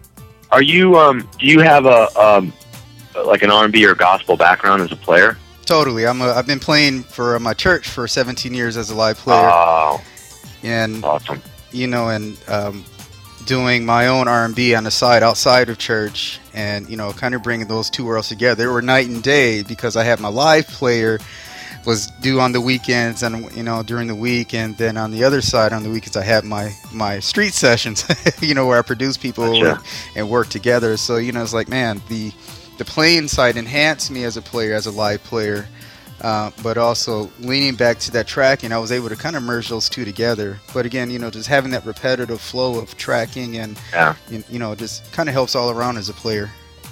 Are you, um, do you have a, um, like an R and B or gospel background as a player? Totally. I'm a, I've been playing for my church for seventeen years as a live player. Oh, and awesome. You know, and um, doing my own R and B on the side outside of church, and you know, kind of bringing those two worlds together. They were night and day, because I had my live player was due on the weekends and, you know, during the week, and then on the other side on the weekends I had my my street sessions, you know, where I produce people gotcha. and, and work together. So, you know, it's like, man, the the playing side enhanced me as a player, as a live player, uh, but also leaning back to that tracking, I was able to kind of merge those two together. But again, you know, just having that repetitive flow of tracking and, yeah. you, you know, just kind of helps all around as a player.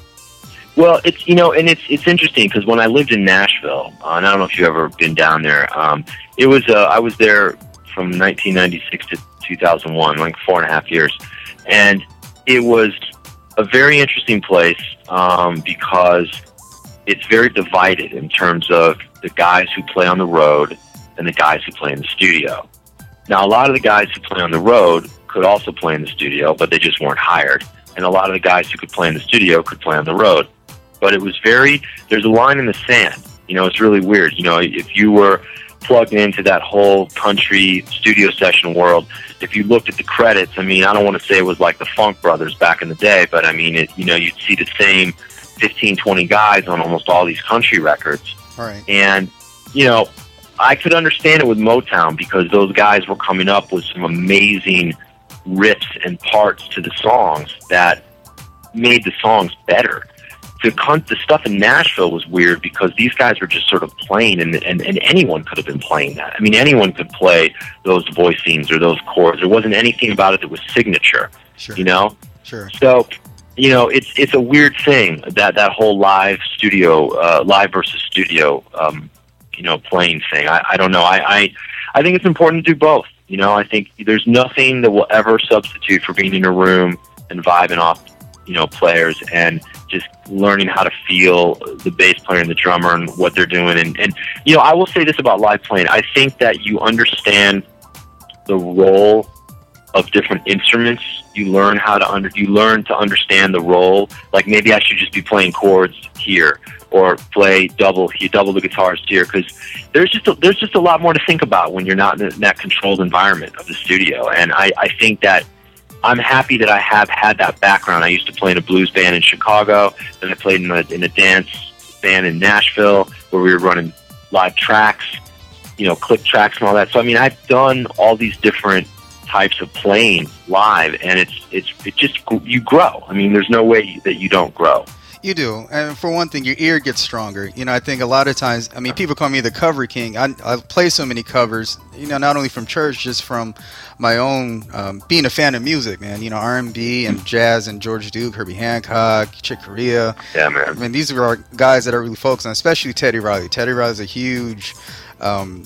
Well, it's, you know, and it's it's interesting, because when I lived in Nashville, uh, and I don't know if you've ever been down there, um, it was, uh, I was there from nineteen ninety-six to two thousand one, like four and a half years, and it was a very interesting place, um, because it's very divided in terms of the guys who play on the road and the guys who play in the studio. Now, a lot of the guys who play on the road could also play in the studio, but they just weren't hired. And a lot of the guys who could play in the studio could play on the road. But it was very, there's a line in the sand. You know, it's really weird. You know, if you were plugged into that whole country studio session world, if you looked at the credits, I mean, I don't want to say it was like the Funk Brothers back in the day, but I mean, it, you know, you'd see the same fifteen, twenty guys on almost all these country records. All right. And, you know, I could understand it with Motown, because those guys were coming up with some amazing riffs and parts to the songs that made the songs better. The, the stuff in Nashville was weird, because these guys were just sort of playing, and, and, and anyone could have been playing that. I mean, anyone could play those voicings or those chords. There wasn't anything about it that was signature, sure. you know? Sure. So, you know, it's it's a weird thing, that, that whole live studio, uh, live versus studio, um, you know, playing thing. I, I don't know. I, I, I think it's important to do both. You know, I think there's nothing that will ever substitute for being in a room and vibing off, you know, players, and just learning how to feel the bass player and the drummer and what they're doing. And, and, you know, I will say this about live playing. I think that you understand the role of different instruments. You learn how to under, you learn to understand the role. Like, maybe I should just be playing chords here, or play double, you double the guitars here, because there's just a, there's just a lot more to think about when you're not in that controlled environment of the studio. And I, I think that I'm happy that I have had that background. I used to play in a blues band in Chicago, then I played in a, in a dance band in Nashville, where we were running live tracks, you know, click tracks and all that. So, I mean, I've done all these different types of playing live, and it's it's it just, you grow. I mean, there's no way that you don't grow. You do. And for one thing, your ear gets stronger. You know, I think a lot of times, I mean, people call me the cover king. I, I play so many covers, you know, not only from church, just from my own, um, being a fan of music, man. You know, R and B and jazz and George Duke, Herbie Hancock, Chick Corea. Yeah, man. I mean, these are guys that are really focused on, especially Teddy Riley. Teddy Riley is a huge um,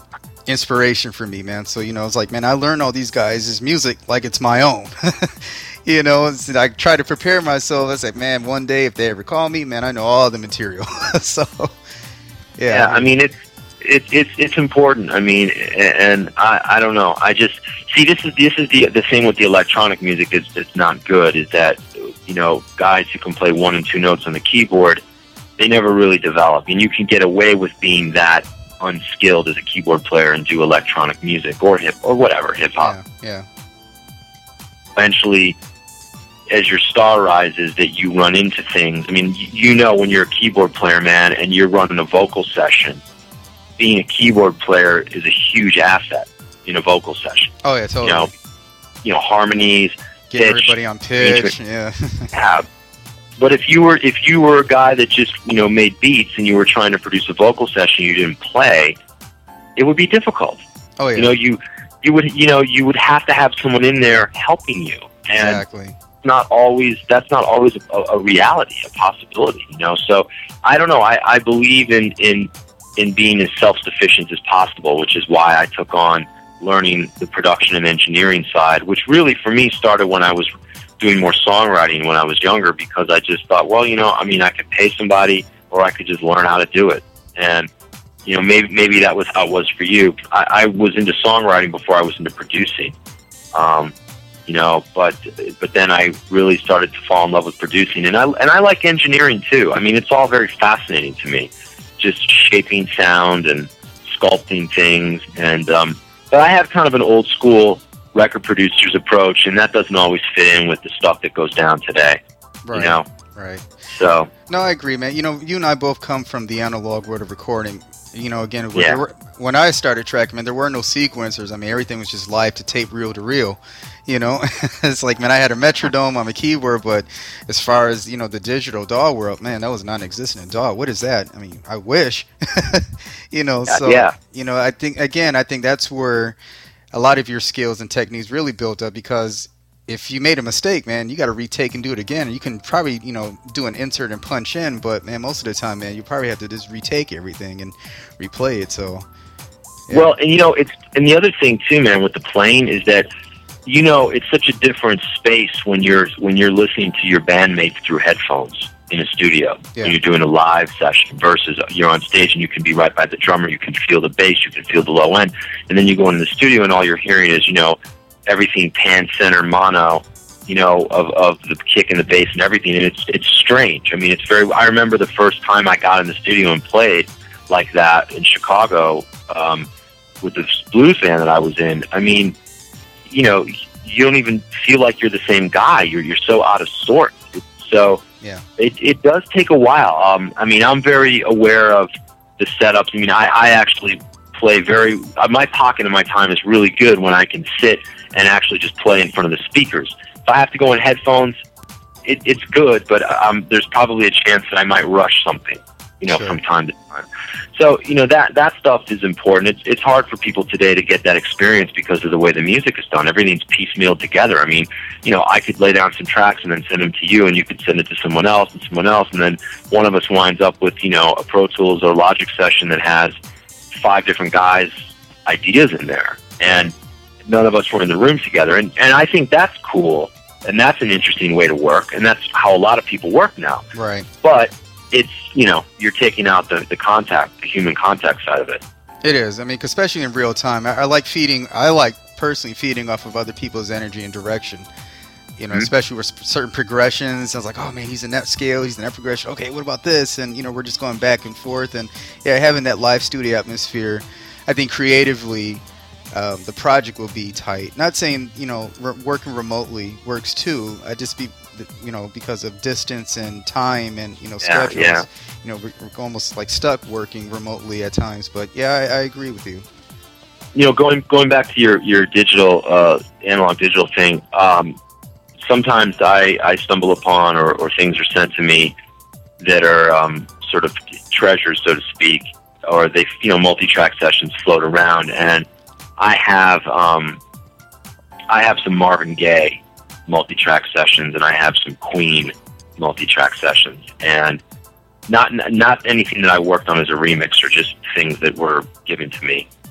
inspiration for me, man. So, you know, it's like, man, I learned all these guys' music like it's my own. You know, it's, I try to prepare myself. I say, man, one day if they ever call me, man, I know all the material. So, yeah. Yeah, I mean, it's it's it's it's important. I mean, and I I don't know. I just see this is this is the the thing with the electronic music that's that's not good is that, you know, guys who can play one and two notes on the keyboard, they never really develop, and you can get away with being that unskilled as a keyboard player and do electronic music or hip or whatever hip hop. Yeah, yeah. Eventually, as your star rises, that you run into things. I mean, you know, when you're a keyboard player, man, and you're running a vocal session, being a keyboard player is a huge asset in a vocal session. Oh yeah, totally. You know, you know harmonies, get pitch, everybody on pitch. Yeah. yeah. But if you were if you were a guy that just, you know, made beats and you were trying to produce a vocal session, you didn't play, it would be difficult. Oh yeah. You know, you you would you know you would have to have someone in there helping you. And exactly. Not always. That's not always a, a reality, a possibility. You know. So I don't know. I, I believe in in in being as self sufficient as possible, which is why I took on learning the production and engineering side, which really for me started when I was doing more songwriting when I was younger, because I just thought, well, you know, I mean, I could pay somebody or I could just learn how to do it. And, you know, maybe maybe that was how it was for you. I, I was into songwriting before I was into producing, um, you know, but but then I really started to fall in love with producing. And I, and I like engineering, too. I mean, it's all very fascinating to me, just shaping sound and sculpting things. And um, but I have kind of an old school record producer's approach, and that doesn't always fit in with the stuff that goes down today. Right. You know? Right. So. No, I agree, man. You know, you and I both come from the analog world of recording. You know, again, when, yeah. there were, when I started tracking, man, there were no sequencers. I mean, everything was just live to tape, reel to reel. You know, it's like, man, I had a Metrodome on my keyboard, but as far as, you know, the digital D A W world, man, that was non-existent in D A W. What is that? I mean, I wish. You know, yeah, so, yeah. you know, I think, again, I think that's where a lot of your skills and techniques really built up, because if you made a mistake, man, you got to retake and do it again. And you can probably, you know, do an insert and punch in, but man, most of the time, man, you probably have to just retake everything and replay it. So, yeah. Well, and you know, it's and the other thing too, man, with the playing is that, you know, it's such a different space when you're when you're listening to your bandmates through headphones in a studio, yeah. when you're doing a live session, versus you're on stage and you can be right by the drummer, you can feel the bass, you can feel the low end, and then you go into the studio and all you're hearing is, you know, everything pan, center, mono, you know, of, of the kick and the bass and everything, and it's it's strange. I mean, it's very, I remember the first time I got in the studio and played like that in Chicago um, with this blues band that I was in. I mean, you know, you don't even feel like you're the same guy. You're you're so out of sorts. So yeah, it it does take a while. Um, I mean, I'm very aware of the setups. I mean, I, I actually play very. Uh, my pocket of my time is really good when I can sit and actually just play in front of the speakers. If I have to go in headphones, it, it's good, but um, there's probably a chance that I might rush something, you know, sure. from time to time. So, you know, that that stuff is important. It's it's hard for people today to get that experience because of the way the music is done. Everything's piecemealed together. I mean, you know, I could lay down some tracks and then send them to you, and you could send it to someone else and someone else, and then one of us winds up with, you know, a Pro Tools or Logic session that has five different guys' ideas in there, and none of us were in the room together. And, and I think that's cool, and that's an interesting way to work, and that's how a lot of people work now. Right. But it's, you know, you're taking out the, the contact, the human contact side of it. It is. I mean, especially in real time. I, I like feeding, I like personally feeding off of other people's energy and direction. You know, mm-hmm. especially with certain progressions. I was like, oh man, he's in that scale, he's in that progression. Okay, what about this? And, you know, we're just going back and forth. And yeah, having that live studio atmosphere, I think creatively, um, the project will be tight. Not saying, you know, re- working remotely works too. I just be, you know, because of distance and time and, you know, yeah, schedules, yeah. you know, we're, we're almost like stuck working remotely at times. But yeah, I, I agree with you. You know, going going back to your, your digital, uh, analog digital thing, um, sometimes I, I stumble upon or, or things are sent to me that are um, sort of treasures, so to speak, or they, you know, multi-track sessions float around, and I have um, I have some Marvin Gaye multi-track sessions, and I have some Queen multi-track sessions, and not not anything that I worked on as a remix, or just things that were given to me.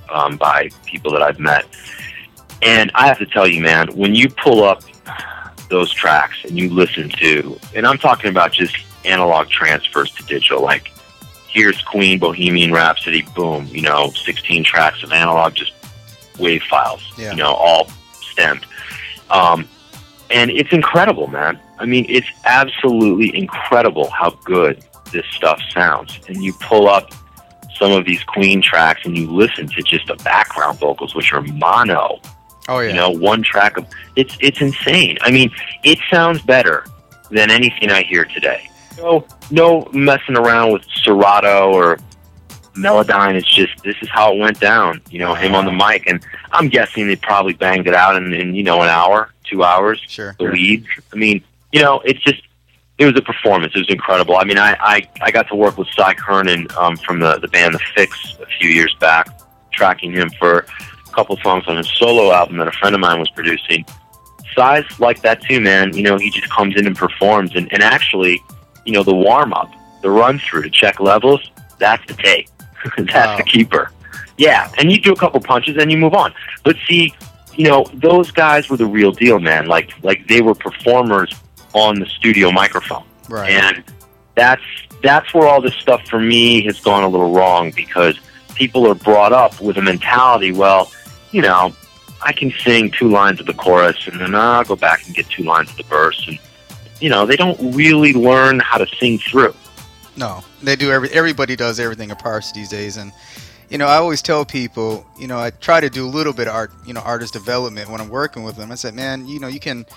um, by people that I've met. And I have to tell you, man, when you pull up those tracks and you listen to, and I'm talking about just analog transfers to digital, like here's Queen, Bohemian Rhapsody, boom, you know, sixteen tracks of analog, just wave files, yeah. you know, all stemmed. Um, and it's incredible, man. I mean, it's absolutely incredible how good this stuff sounds. And you pull up some of these Queen tracks and you listen to just the background vocals, which are mono. Oh, yeah. You know, one track of, it's it's insane. I mean, it sounds better than anything I hear today. No, no messing around with Serato or Melodyne. It's just, this is how it went down, you know, him on the mic. And I'm guessing they probably banged it out in, in you know, an hour, two hours. Sure. The leads. I mean, you know, it's just, it was a performance. It was incredible. I mean, I, I, I got to work with Cy Kernan um, from the, the band The Fix a few years back, tracking him for a couple songs on his solo album that a friend of mine was producing. Cy's like that too, man. You know, he just comes in and performs. And, and actually, you know, the warm-up, the run-through to check levels, that's the take. That's wow. the keeper. Yeah, and you do a couple punches and you move on. But see, you know, those guys were the real deal, man. Like, like they were performers on the studio microphone. Right. And that's that's where all this stuff for me has gone a little wrong, because people are brought up with a mentality, well, you know, I can sing two lines of the chorus and then I'll go back and get two lines of the verse. And, you know, they don't really learn how to sing through. No, they do. Every everybody does everything in parts these days. And, you know, I always tell people, you know, I try to do a little bit of art, you know, artist development when I'm working with them. I said, man, you know, you can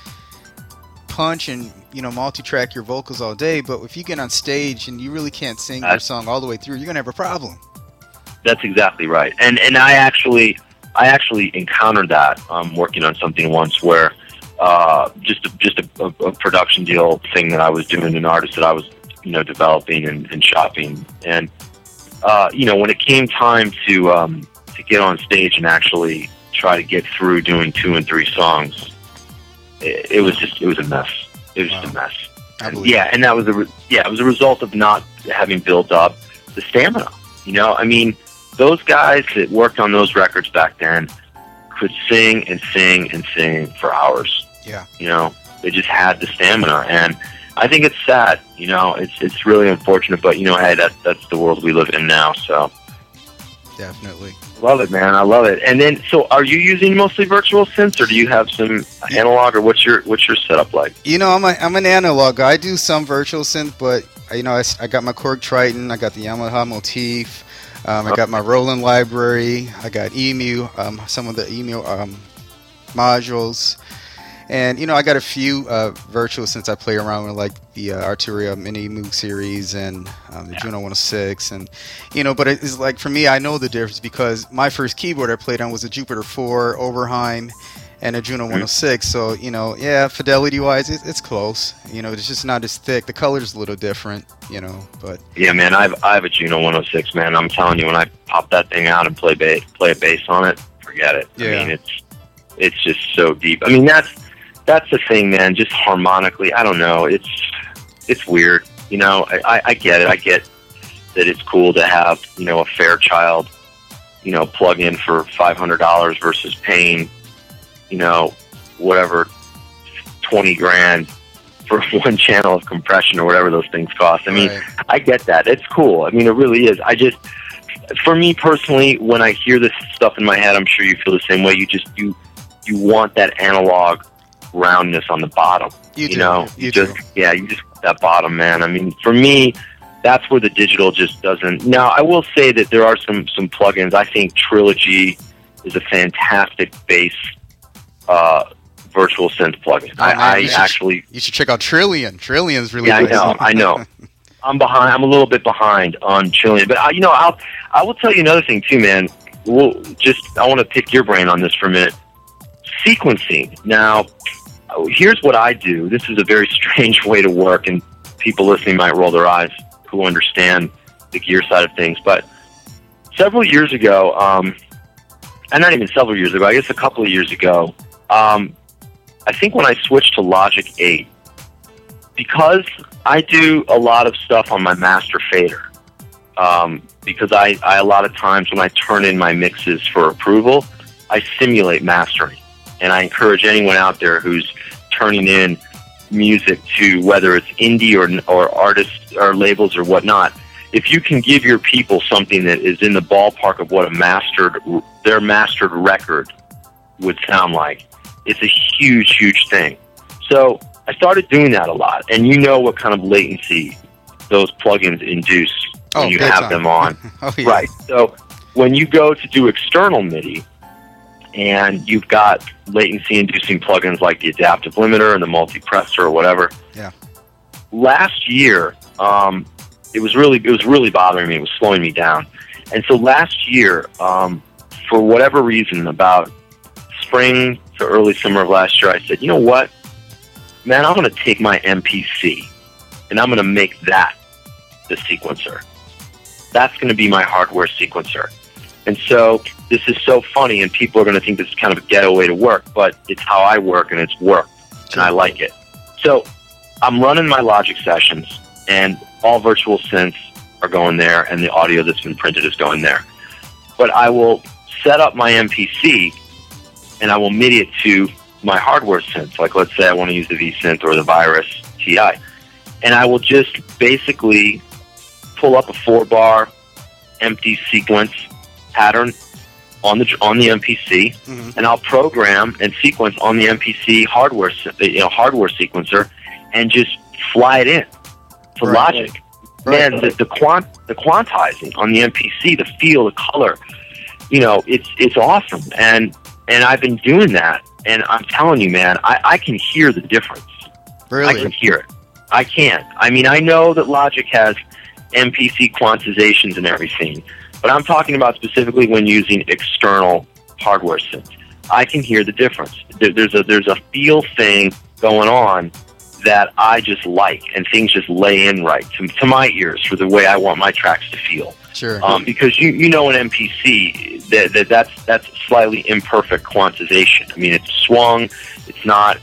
punch and, you know, multi-track your vocals all day, but if you get on stage and you really can't sing your song all the way through, you're gonna have a problem. That's exactly right. And and I actually I actually encountered that um, working on something once where uh, just a, just a, a, a production deal thing that I was doing, an artist that I was, you know, developing and, and shopping, and uh, you know, when it came time to um, to get on stage and actually try to get through doing two and three songs, it, it was just it was a mess. It was wow. just a mess. And, yeah, and that was a re- yeah, it was a result of not having built up the stamina. You know, I mean, those guys that worked on those records back then could sing and sing and sing for hours. Yeah, you know, they just had the stamina, and I think it's sad. You know, it's it's really unfortunate, but you know, hey, that that's the world we live in now. So definitely love it, man. I love it. And then, so are you using mostly virtual synths, or do you have some analog, or what's your what's your setup like? You know, I'm a, I'm an analog guy. I do some virtual synth, but you know, I, I got my Korg Triton, I got the Yamaha Motif, um, I got my Roland library, I got Emu, um, some of the Emu um, modules. And, you know, I got a few uh, virtual synths I play around with, like the uh, Arturia Mini Moog series and um, the yeah. Juno one oh six. And, you know, but it's like, for me, I know the difference because my first keyboard I played on was a Jupiter four, Oberheim, and a Juno one oh six. So, you know, yeah, fidelity-wise, it, it's close. You know, it's just not as thick. The color's a little different, you know, but... Yeah, man, I have, I have a Juno one oh six, man. I'm telling you, when I pop that thing out and play bass, play a bass on it, forget it. Yeah. I mean, it's it's just so deep. I mean, that's... That's the thing, man. Just harmonically, I don't know. It's it's weird, you know. I, I get it. I get that it's cool to have, you know, a Fairchild, you know, plug in for five hundred dollars versus paying, you know, whatever, twenty grand for one channel of compression or whatever those things cost. I mean, right. I get that. It's cool. I mean, it really is. I just, for me personally, when I hear this stuff in my head, I'm sure you feel the same way. You just you you want that analog roundness on the bottom. You, you do. know, you, you just do. yeah, you just that bottom, man. I mean, for me, that's where the digital just doesn't. Now, I will say that there are some some plugins. I think Trilogy is a fantastic bass uh, virtual synth plugin. Oh, I, man, I you should, actually you should check out Trillion. Trillion's really yeah, good. I know, I know. I'm behind. I'm a little bit behind on Trillion, but I, you know, I'll I will tell you another thing too, man. We'll just I want to pick your brain on this for a minute. Sequencing. Now, here's what I do. This is a very strange way to work, and people listening might roll their eyes who understand the gear side of things. But several years ago, um, and not even several years ago, I guess a couple of years ago, um, I think when I switched to Logic eight, because I do a lot of stuff on my master fader, um, because I, I a lot of times when I turn in my mixes for approval, I simulate mastering. And I encourage anyone out there who's turning in music to whether it's indie or or artists or labels or whatnot, if you can give your people something that is in the ballpark of what a mastered their mastered record would sound like, it's a huge, huge thing. So I started doing that a lot, and you know what kind of latency those plugins induce when oh, you have time. them on. oh, yeah. Right. So when you go to do external MIDI, and you've got latency-inducing plugins like the Adaptive Limiter and the Multipressor or whatever. Yeah. Last year, um, it was really it was really bothering me. It was slowing me down. And so last year, um, for whatever reason, about spring to early summer of last year, I said, you know what, man, I'm going to take my M P C and I'm going to make that the sequencer. That's going to be my hardware sequencer. And so this is so funny, and people are going to think this is kind of a ghetto way to work, but it's how I work, and it's work, and I like it. So I'm running my Logic sessions, and all virtual synths are going there, and the audio that's been printed is going there. But I will set up my M P C, and I will MIDI it to my hardware synth. Like, let's say I want to use the V-Synth or the Virus T I. And I will just basically pull up a four-bar empty sequence pattern on the on the M P C, mm-hmm. and I'll program and sequence on the M P C hardware, you know, hardware sequencer, and just fly it in to right. Logic. Right. Man, the the quant the quantizing on the M P C, the feel, the color, you know, it's it's awesome. And and I've been doing that, and I'm telling you, man, I, I can hear the difference. Really? I can hear it. I can. I mean, I know that Logic has M P C quantizations and everything, but I'm talking about specifically when using external hardware synths. I can hear the difference. There's a there's a feel thing going on that I just like, and things just lay in right to, to my ears for the way I want my tracks to feel. Sure. Um, because you you know in M P C that, that that's that's slightly imperfect quantization. I mean, it's swung, it's not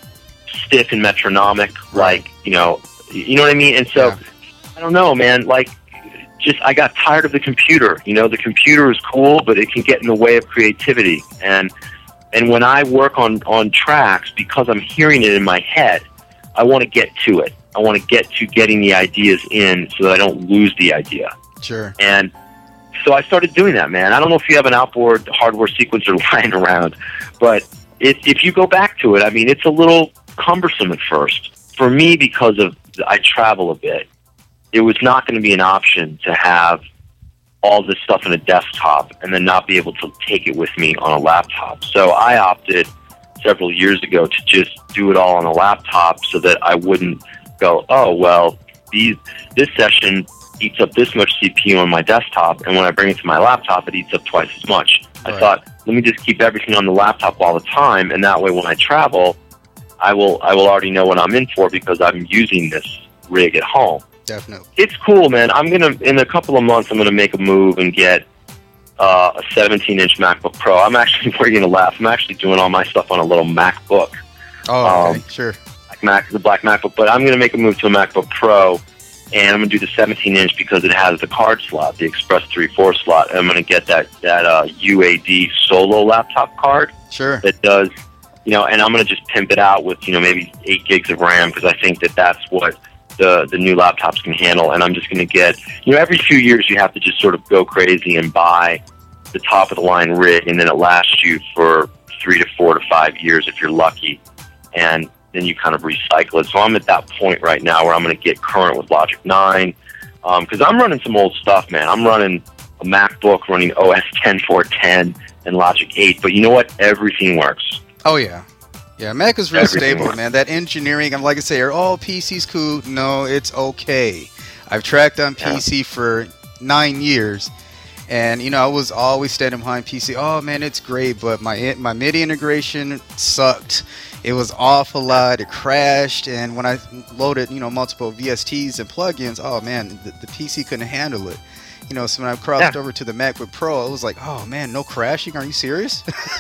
stiff and metronomic, right. like you know, you know what I mean. And so yeah. I don't know, man. Like, just I got tired of the computer. You know, the computer is cool, but it can get in the way of creativity. And and when I work on on tracks, because I'm hearing it in my head, I want to get to it. I want to get to getting the ideas in so that I don't lose the idea. Sure. And so I started doing that, man. I don't know if you have an outboard hardware sequencer lying around, but if, if you go back to it, I mean, it's a little cumbersome at first. For me, because of I travel a bit, it was not going to be an option to have all this stuff in a desktop and then not be able to take it with me on a laptop. So I opted several years ago to just do it all on a laptop so that I wouldn't go, oh, well, these, this session eats up this much C P U on my desktop, and when I bring it to my laptop, it eats up twice as much. Right. I thought, let me just keep everything on the laptop all the time, and that way when I travel, I will I will already know what I'm in for because I'm using this rig at home. Definitely. It's cool, man. I'm going to, in a couple of months, I'm going to make a move and get uh, a seventeen-inch MacBook Pro. I'm actually, where you're going to laugh, I'm actually doing all my stuff on a little MacBook. Oh, okay. um, Sure. Black Mac, the black MacBook. But I'm going to make a move to a MacBook Pro, and I'm going to do the seventeen-inch because it has the card slot, the Express three four slot. And I'm going to get that, that uh, U A D solo laptop card. Sure. That does, you know, and I'm going to just pimp it out with, you know, maybe eight gigs of RAM because I think that that's what the the new laptops can handle. And I'm just going to get, you know, every few years you have to just sort of go crazy and buy the top of the line rig, and then it lasts you for three to four to five years if you're lucky, and then you kind of recycle it. So I'm at that point right now where I'm going to get current with Logic nine, because um, I'm running some old stuff, man. I'm running a MacBook running O S ten four ten and Logic eight, but you know what? Everything works. Oh, yeah. Yeah, Mac is real Everything stable, works. man. That engineering, I'm like I say, are all P C's cool. No, it's okay. I've tracked on P C yeah. for nine years, and you know I was always standing behind P C. Oh man, it's great, but my my MIDI integration sucked. It was off a lot. It crashed, and when I loaded, you know, multiple V S Ts and plugins, oh man, the, the P C couldn't handle it. You know, so when I crossed yeah. over to the MacBook Pro, I was like, oh man, no crashing? Are you serious?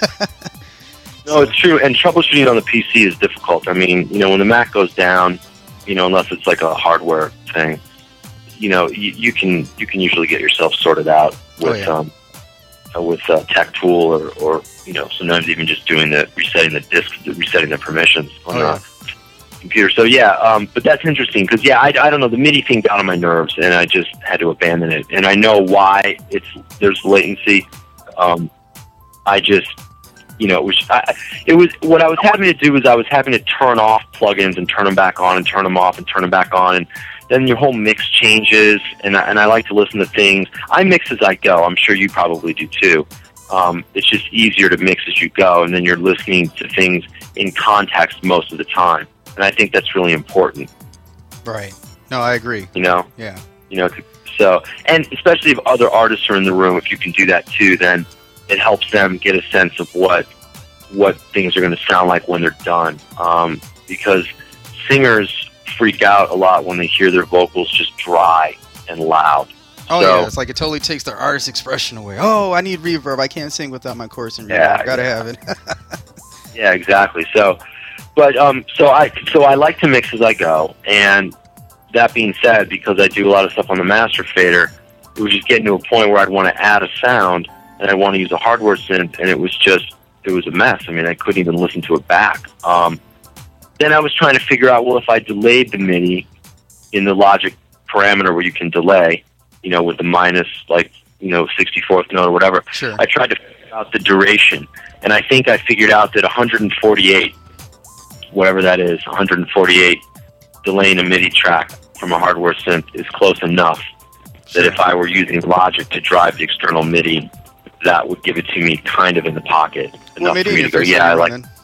No, it's true, and troubleshooting on the P C is difficult. I mean, you know, when the Mac goes down, you know, unless it's like a hardware thing, you know, you, you can you can usually get yourself sorted out with oh, yeah. um uh, with uh, Tech Tool or, or you know sometimes even just doing the resetting the disk, resetting the permissions on oh, the yeah. computer. So yeah, um, but that's interesting because yeah, I, I don't know, the MIDI thing got on my nerves, and I just had to abandon it. And I know why it's there's latency. Um, I just you know it was I, it was what I was having to do was I was having to turn off plugins and turn them back on and turn them off and turn them back on, and then your whole mix changes. And I, and I like to listen to things. I mix as I go. I'm sure you probably do too. Um, it's just easier to mix as you go, and then you're listening to things in context most of the time. And I think that's really important. Right. No, I agree. You know? Yeah. You know, so, and especially if other artists are in the room, if you can do that too, then it helps them get a sense of what what things are going to sound like when they're done. Um, because singers freak out a lot when they hear their vocals just dry and loud. Oh, so, yeah. It's like it totally takes their artist expression away. Oh, I need reverb. I can't sing without my chorus and reverb. Yeah, I gotta yeah. have it. Yeah, exactly. So, but um, so I so I like to mix as I go. And that being said, because I do a lot of stuff on the master fader, it was just getting to a point where I'd want to add a sound and I want to use a hardware synth, and it was just it was a mess. I mean, I couldn't even listen to it back. Um, then I was trying to figure out, well, if I delayed the MIDI in the Logic parameter where you can delay, you know, with the minus like you know sixty-fourth note or whatever. Sure. I tried to figure out the duration, and I think I figured out that one hundred forty-eight, whatever that is, one hundred forty-eight delaying a MIDI track from a hardware synth is close enough Sure. that if I were using Logic to drive the external MIDI, that would give it to me kind of in the pocket. What Enough MIDI for me to go, interface yeah, are I you like running?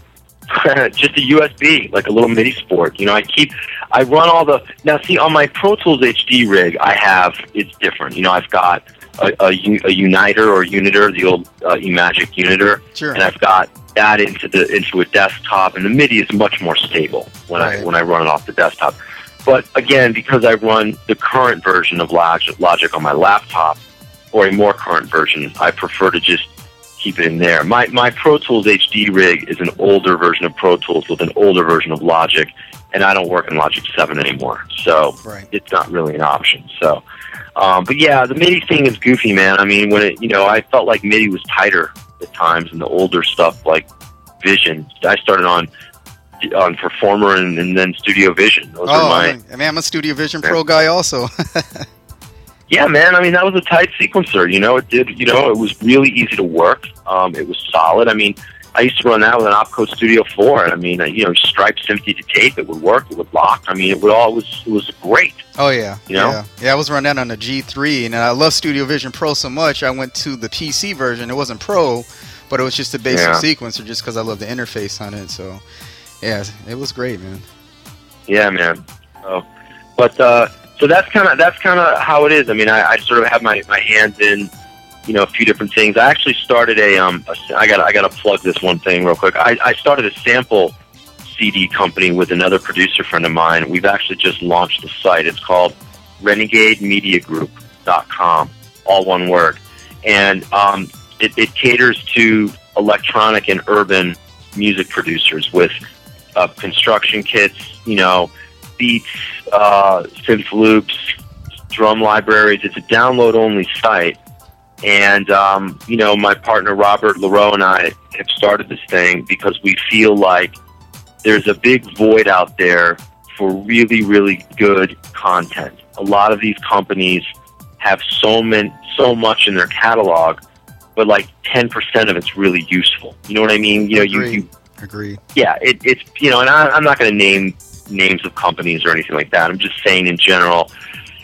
just a U S B, like a little MIDI sport. You know, I keep, I run all the, now see, on my Pro Tools H D rig, I have, it's different. You know, I've got a, a, a uniter or uniter, the old uh, eMagic uniter, Sure. and I've got that into the into a desktop, and the MIDI is much more stable when Right. I when I run it off the desktop. But again, because I run the current version of Logic, Logic on my laptop, or a more current version, I prefer to just keep it in there. My my Pro Tools H D rig is an older version of Pro Tools with an older version of Logic, and I don't work in Logic seven anymore, so Right. it's not really an option. So, um, but yeah, the MIDI thing is goofy, man. I mean, when it, you know, I felt like MIDI was tighter at times, and the older stuff like Vision. I started on on Performer and, and then Studio Vision. Those Oh, are my. I mean, I'm a Studio Vision Pro guy also. Yeah, man. I mean, that was a tight sequencer. You know, it did. You know, it was really easy to work. Um, it was solid. I mean, I used to run that with an Opcode Studio four. I mean, you know, stripe empty to tape. It would work. It would lock. I mean, it would all. It was. It was great. Oh yeah, You know? yeah, yeah. I was running that on the G three, and I love Studio Vision Pro so much. I went to the P C version. It wasn't Pro, but it was just a basic Yeah. sequencer, just because I love the interface on it. So, yeah, it was great, man. Yeah, man. So, but uh, so that's kind of that's kind of how it is. I mean, I, I sort of have my, my hands in, you know, a few different things. I actually started a um, a, I got I got to plug this one thing real quick. I, I started a sample C D company with another producer friend of mine. We've actually just launched the site. It's called renegade media group dot com, all one word, and um, it, it caters to electronic and urban music producers with uh, construction kits, you know, beats, uh, synth loops, drum libraries. It's a download-only site. And, um, you know, my partner Robert Leroux and I have started this thing because we feel like there's a big void out there for really, really good content. A lot of these companies have so many, so much in their catalog, but like ten percent of it's really useful. You know what I mean? You know, you, Agree. you Agree. yeah, it, it's, you know, and I, I'm not going to name names of companies or anything like that. I'm just saying in general,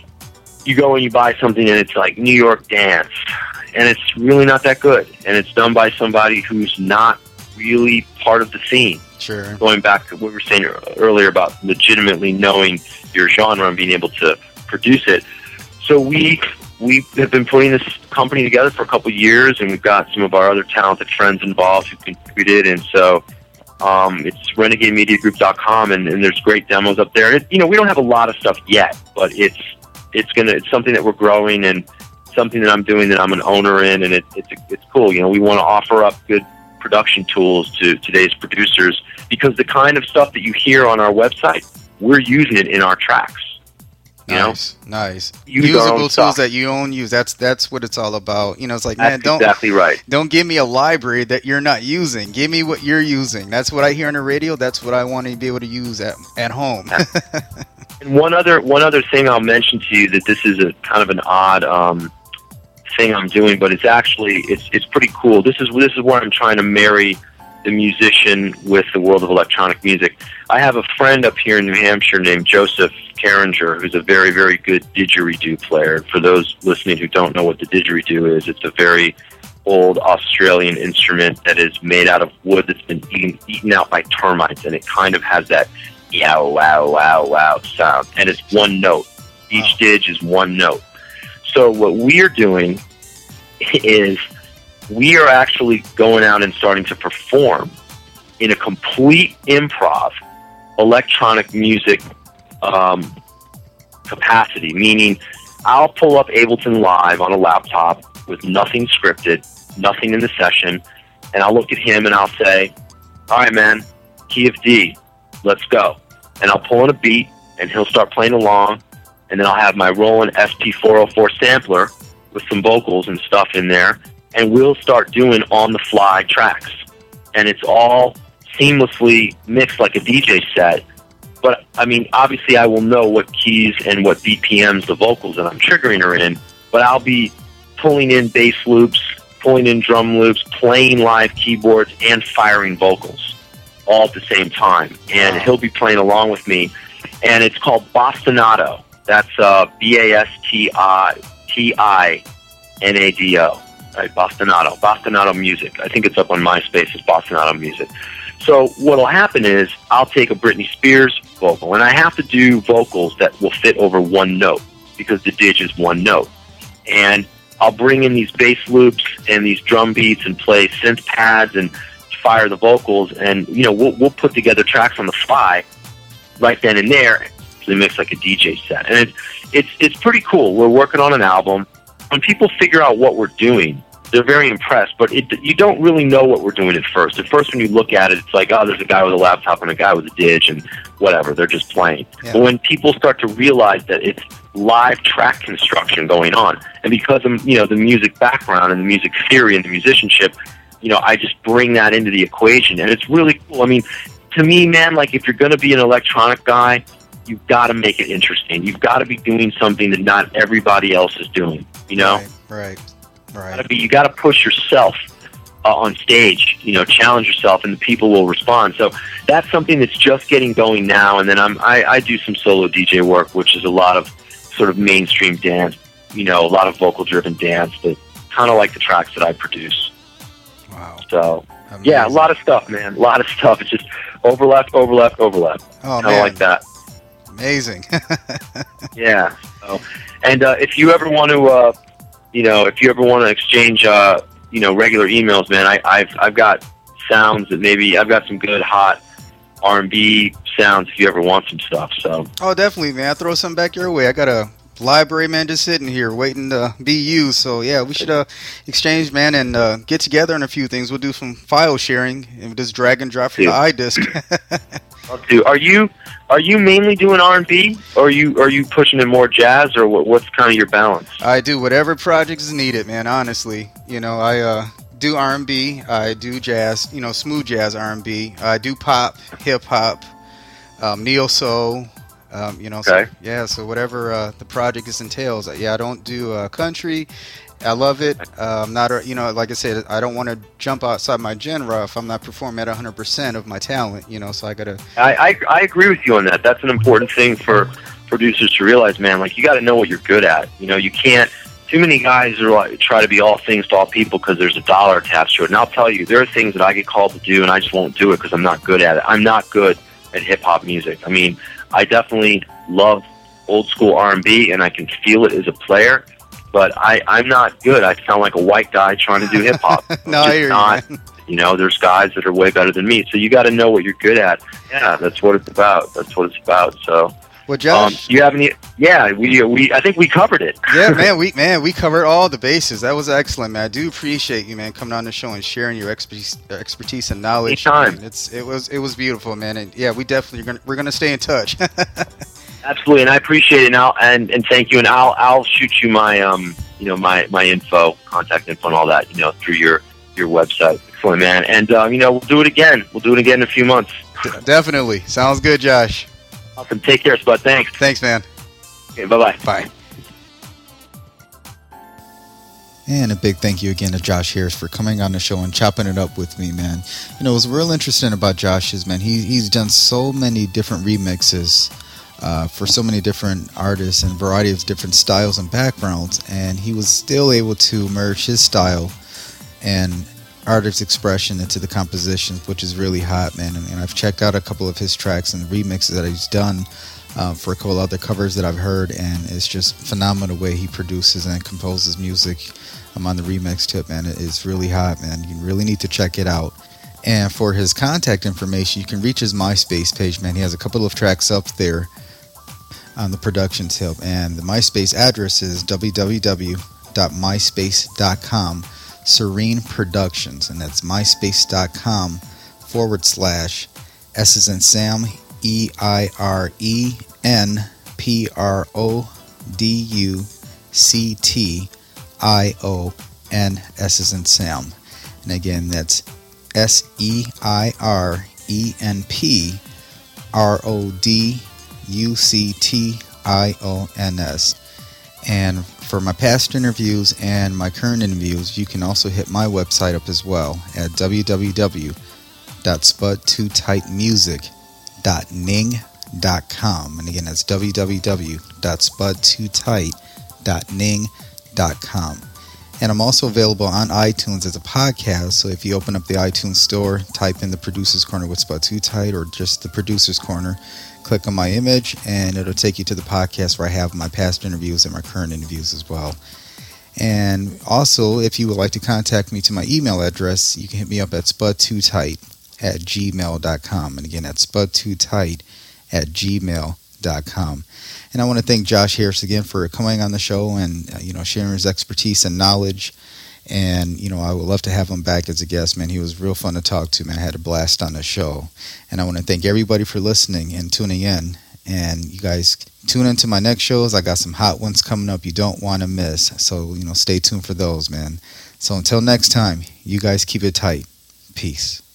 you go and you buy something and it's like New York dance, and it's really not that good, and it's done by somebody who's not really part of the scene. Sure. Going back to what we were saying earlier about legitimately knowing your genre and being able to produce it. So we we have been putting this company together for a couple of years, and we've got some of our other talented friends involved who contributed, and so um, it's renegade media group dot com, and, and there's great demos up there. It, you know, we don't have a lot of stuff yet, but it's it's gonna it's something that we're growing, and something that I'm doing that I'm an owner in, and it, it's it's cool. You know, we want to offer up good production tools to today's producers, because the kind of stuff that you hear on our website, we're using it in our tracks. You nice, know? nice. Use our own Usable tools stuff. that you own use. That's that's what it's all about. You know, it's like, That's man, don't exactly right. don't give me a library that you're not using. Give me what you're using. That's what I hear on the radio. That's what I want to be able to use at at home. And one other one other thing I'll mention to you, that this is a kind of an odd um, thing I'm doing, but it's actually it's it's pretty cool. This is this is where I'm trying to marry the musician with the world of electronic music. I have a friend up here in New Hampshire named Joseph Carringer, who's a very, very good didgeridoo player. For those listening who don't know what the didgeridoo is, it's a very old Australian instrument that is made out of wood that's been eaten, eaten out by termites, and it kind of has that yow, wow, wow, wow sound, and it's one note. Each Wow. dig is one note. So what we're doing is we are actually going out and starting to perform in a complete improv electronic music um, capacity, meaning I'll pull up Ableton Live on a laptop with nothing scripted, nothing in the session, and I'll look at him and I'll say, all right, man, key of D, let's go. And I'll pull in a beat, and he'll start playing along, and then I'll have my Roland S P four oh four sampler with some vocals and stuff in there, and we'll start doing on-the-fly tracks. And it's all seamlessly mixed like a D J set. But, I mean, obviously I will know what keys and what B P Ms the vocals that I'm triggering are in, but I'll be pulling in bass loops, pulling in drum loops, playing live keyboards, and firing vocals all at the same time. And Wow. he'll be playing along with me. And it's called Bastinado. That's uh, B A S T I T I N A D O. Right, Bastinado. Bastinado Music. I think it's up on MySpace as Bastinado Music. So what'll happen is I'll take a Britney Spears vocal, and I have to do vocals that will fit over one note because the dig is one note. And I'll bring in these bass loops and these drum beats and play synth pads and fire the vocals, and you know we'll we'll put together tracks on the fly right then and there. So they mix like a D J set, and it's it's it's pretty cool. We're working on an album. When people figure out what we're doing, they're very impressed, but it, you don't really know what we're doing at first. At first, when you look at it, it's like, oh, there's a guy with a laptop and a guy with a dig and whatever. They're just playing. Yeah. But when people start to realize that it's live track construction going on, and because of you know the music background and the music theory and the musicianship, you know, I just bring that into the equation, and it's really cool. I mean, to me, man, like if you're going to be an electronic guy, you've got to make it interesting. You've got to be doing something that not everybody else is doing. You know. Right, right. Right. Gotta be, you got to push yourself uh, on stage, you know, challenge yourself, and the people will respond. So that's something that's just getting going now. And then I'm, I, I do some solo D J work, which is a lot of sort of mainstream dance, you know, a lot of vocal-driven dance, but kind of like the tracks that I produce. Wow. So, Amazing. yeah, a lot of stuff, man. A lot of stuff. It's just overlap, overlap, overlap. Oh, kind man. of like that. Amazing. Yeah. So, and uh, if you ever want to... Uh, You know, if you ever want to exchange, uh, you know, regular emails, man, I, I've I've got sounds that maybe I've got some good hot R and B sounds. If you ever want some stuff, so Oh, definitely, man. I'll throw something back your way. I got a library, man, just sitting here waiting to be used. So, yeah, we should uh, exchange, man, and uh, get together on a few things. We'll do some file sharing and just drag and drop from Yeah. the iDisk. I'll do. Are you are you mainly doing R and B, or are you are you pushing in more jazz, or what, what's kind of your balance? I do whatever project is needed, man, honestly. You know, I uh, do R and B, I do jazz, you know, smooth jazz R and B. I do pop, hip-hop, um, neo-soul, um, you know. Okay. So, yeah, so whatever uh, the project is entails. Yeah, I don't do uh, country. I love it. Uh, I'm not, a, you know, like I said, I don't want to jump outside my genre if I'm not performing at one hundred percent of my talent, you know, so I got to... I, I I agree with you on that. That's an important thing for producers to realize, man. Like, you got to know what you're good at. You know, you can't... Too many guys are like, try to be all things to all people because there's a dollar attached to it. And I'll tell you, there are things that I get called to do, and I just won't do it because I'm not good at it. I'm not good at hip-hop music. I mean, I definitely love old-school R and B, and I can feel it as a player, but I, I'm not good. I sound like a white guy trying to do hip-hop. No, I hear you, not, man. You know, there's guys that are way better than me, so you got to know what you're good at. Yeah, that's what it's about. That's what it's about, so... Well, Um, Josh... do you have any? Yeah, we we I think we covered it. yeah, man, we man, we covered all the bases. That was excellent, man. I do appreciate you, man, coming on the show and sharing your expertise, expertise and knowledge. Anytime. Man. It's it was it was beautiful, man. And yeah, we definitely are gonna we're gonna stay in touch. Absolutely, and I appreciate it. And I'll, and, and thank you. And I'll I'll shoot you my um you know my, my info, contact info, and all that you know through your your website. Excellent, man. And um, you know we'll do it again. We'll do it again in a few months. Definitely. Sounds good, Josh. Awesome. Take care, Spud. Thanks. Thanks, man. Okay, bye-bye. Bye. And a big thank you again to Josh Harris for coming on the show and chopping it up with me, man. You know, what's real interesting about Josh is, man, he, he's done so many different remixes uh, for so many different artists and a variety of different styles and backgrounds, and he was still able to merge his style and artist expression into the compositions, which is really hot, man. And, and I've checked out a couple of his tracks and the remixes that he's done um, for a couple other covers that I've heard, and it's just phenomenal the way he produces and composes music. I'm on the remix tip, man. It is really hot, man. You really need to check it out. And for his contact information, you can reach his MySpace page, man. He has a couple of tracks up there on the production tip, and the MySpace address is w w w dot myspace dot com Serene Productions, and that's myspace.com forward slash S as in Sam, E I R E N P R O D U C T I O N S as in Sam. And again, that's S E I R E N P R O D U C T I O N S. And for my past interviews and my current interviews, you can also hit my website up as well at w w w dot spud too tight music dot ning dot com. And again, that's w w w dot spud too tight dot ning dot com. And I'm also available on iTunes as a podcast, so if you open up the iTunes store, type in the Producer's Corner with Spud Too Tight or just the Producer's Corner, click on my image, and it'll take you to the podcast where I have my past interviews and my current interviews as well. And also, if you would like to contact me to my email address, you can hit me up at spud too tight at gmail dot com. And again, that's spud too tight at gmail dot com. And I want to thank Josh Harris again for coming on the show and uh, you know sharing his expertise and knowledge. And you know I would love to have him back as a guest, man. He was real fun to talk to, man. I had a blast on the show. And I want to thank everybody for listening and tuning in. And you guys tune into my next shows. I got some hot ones coming up you don't want to miss. So you know stay tuned for those, man. So until next time, you guys keep it tight. Peace.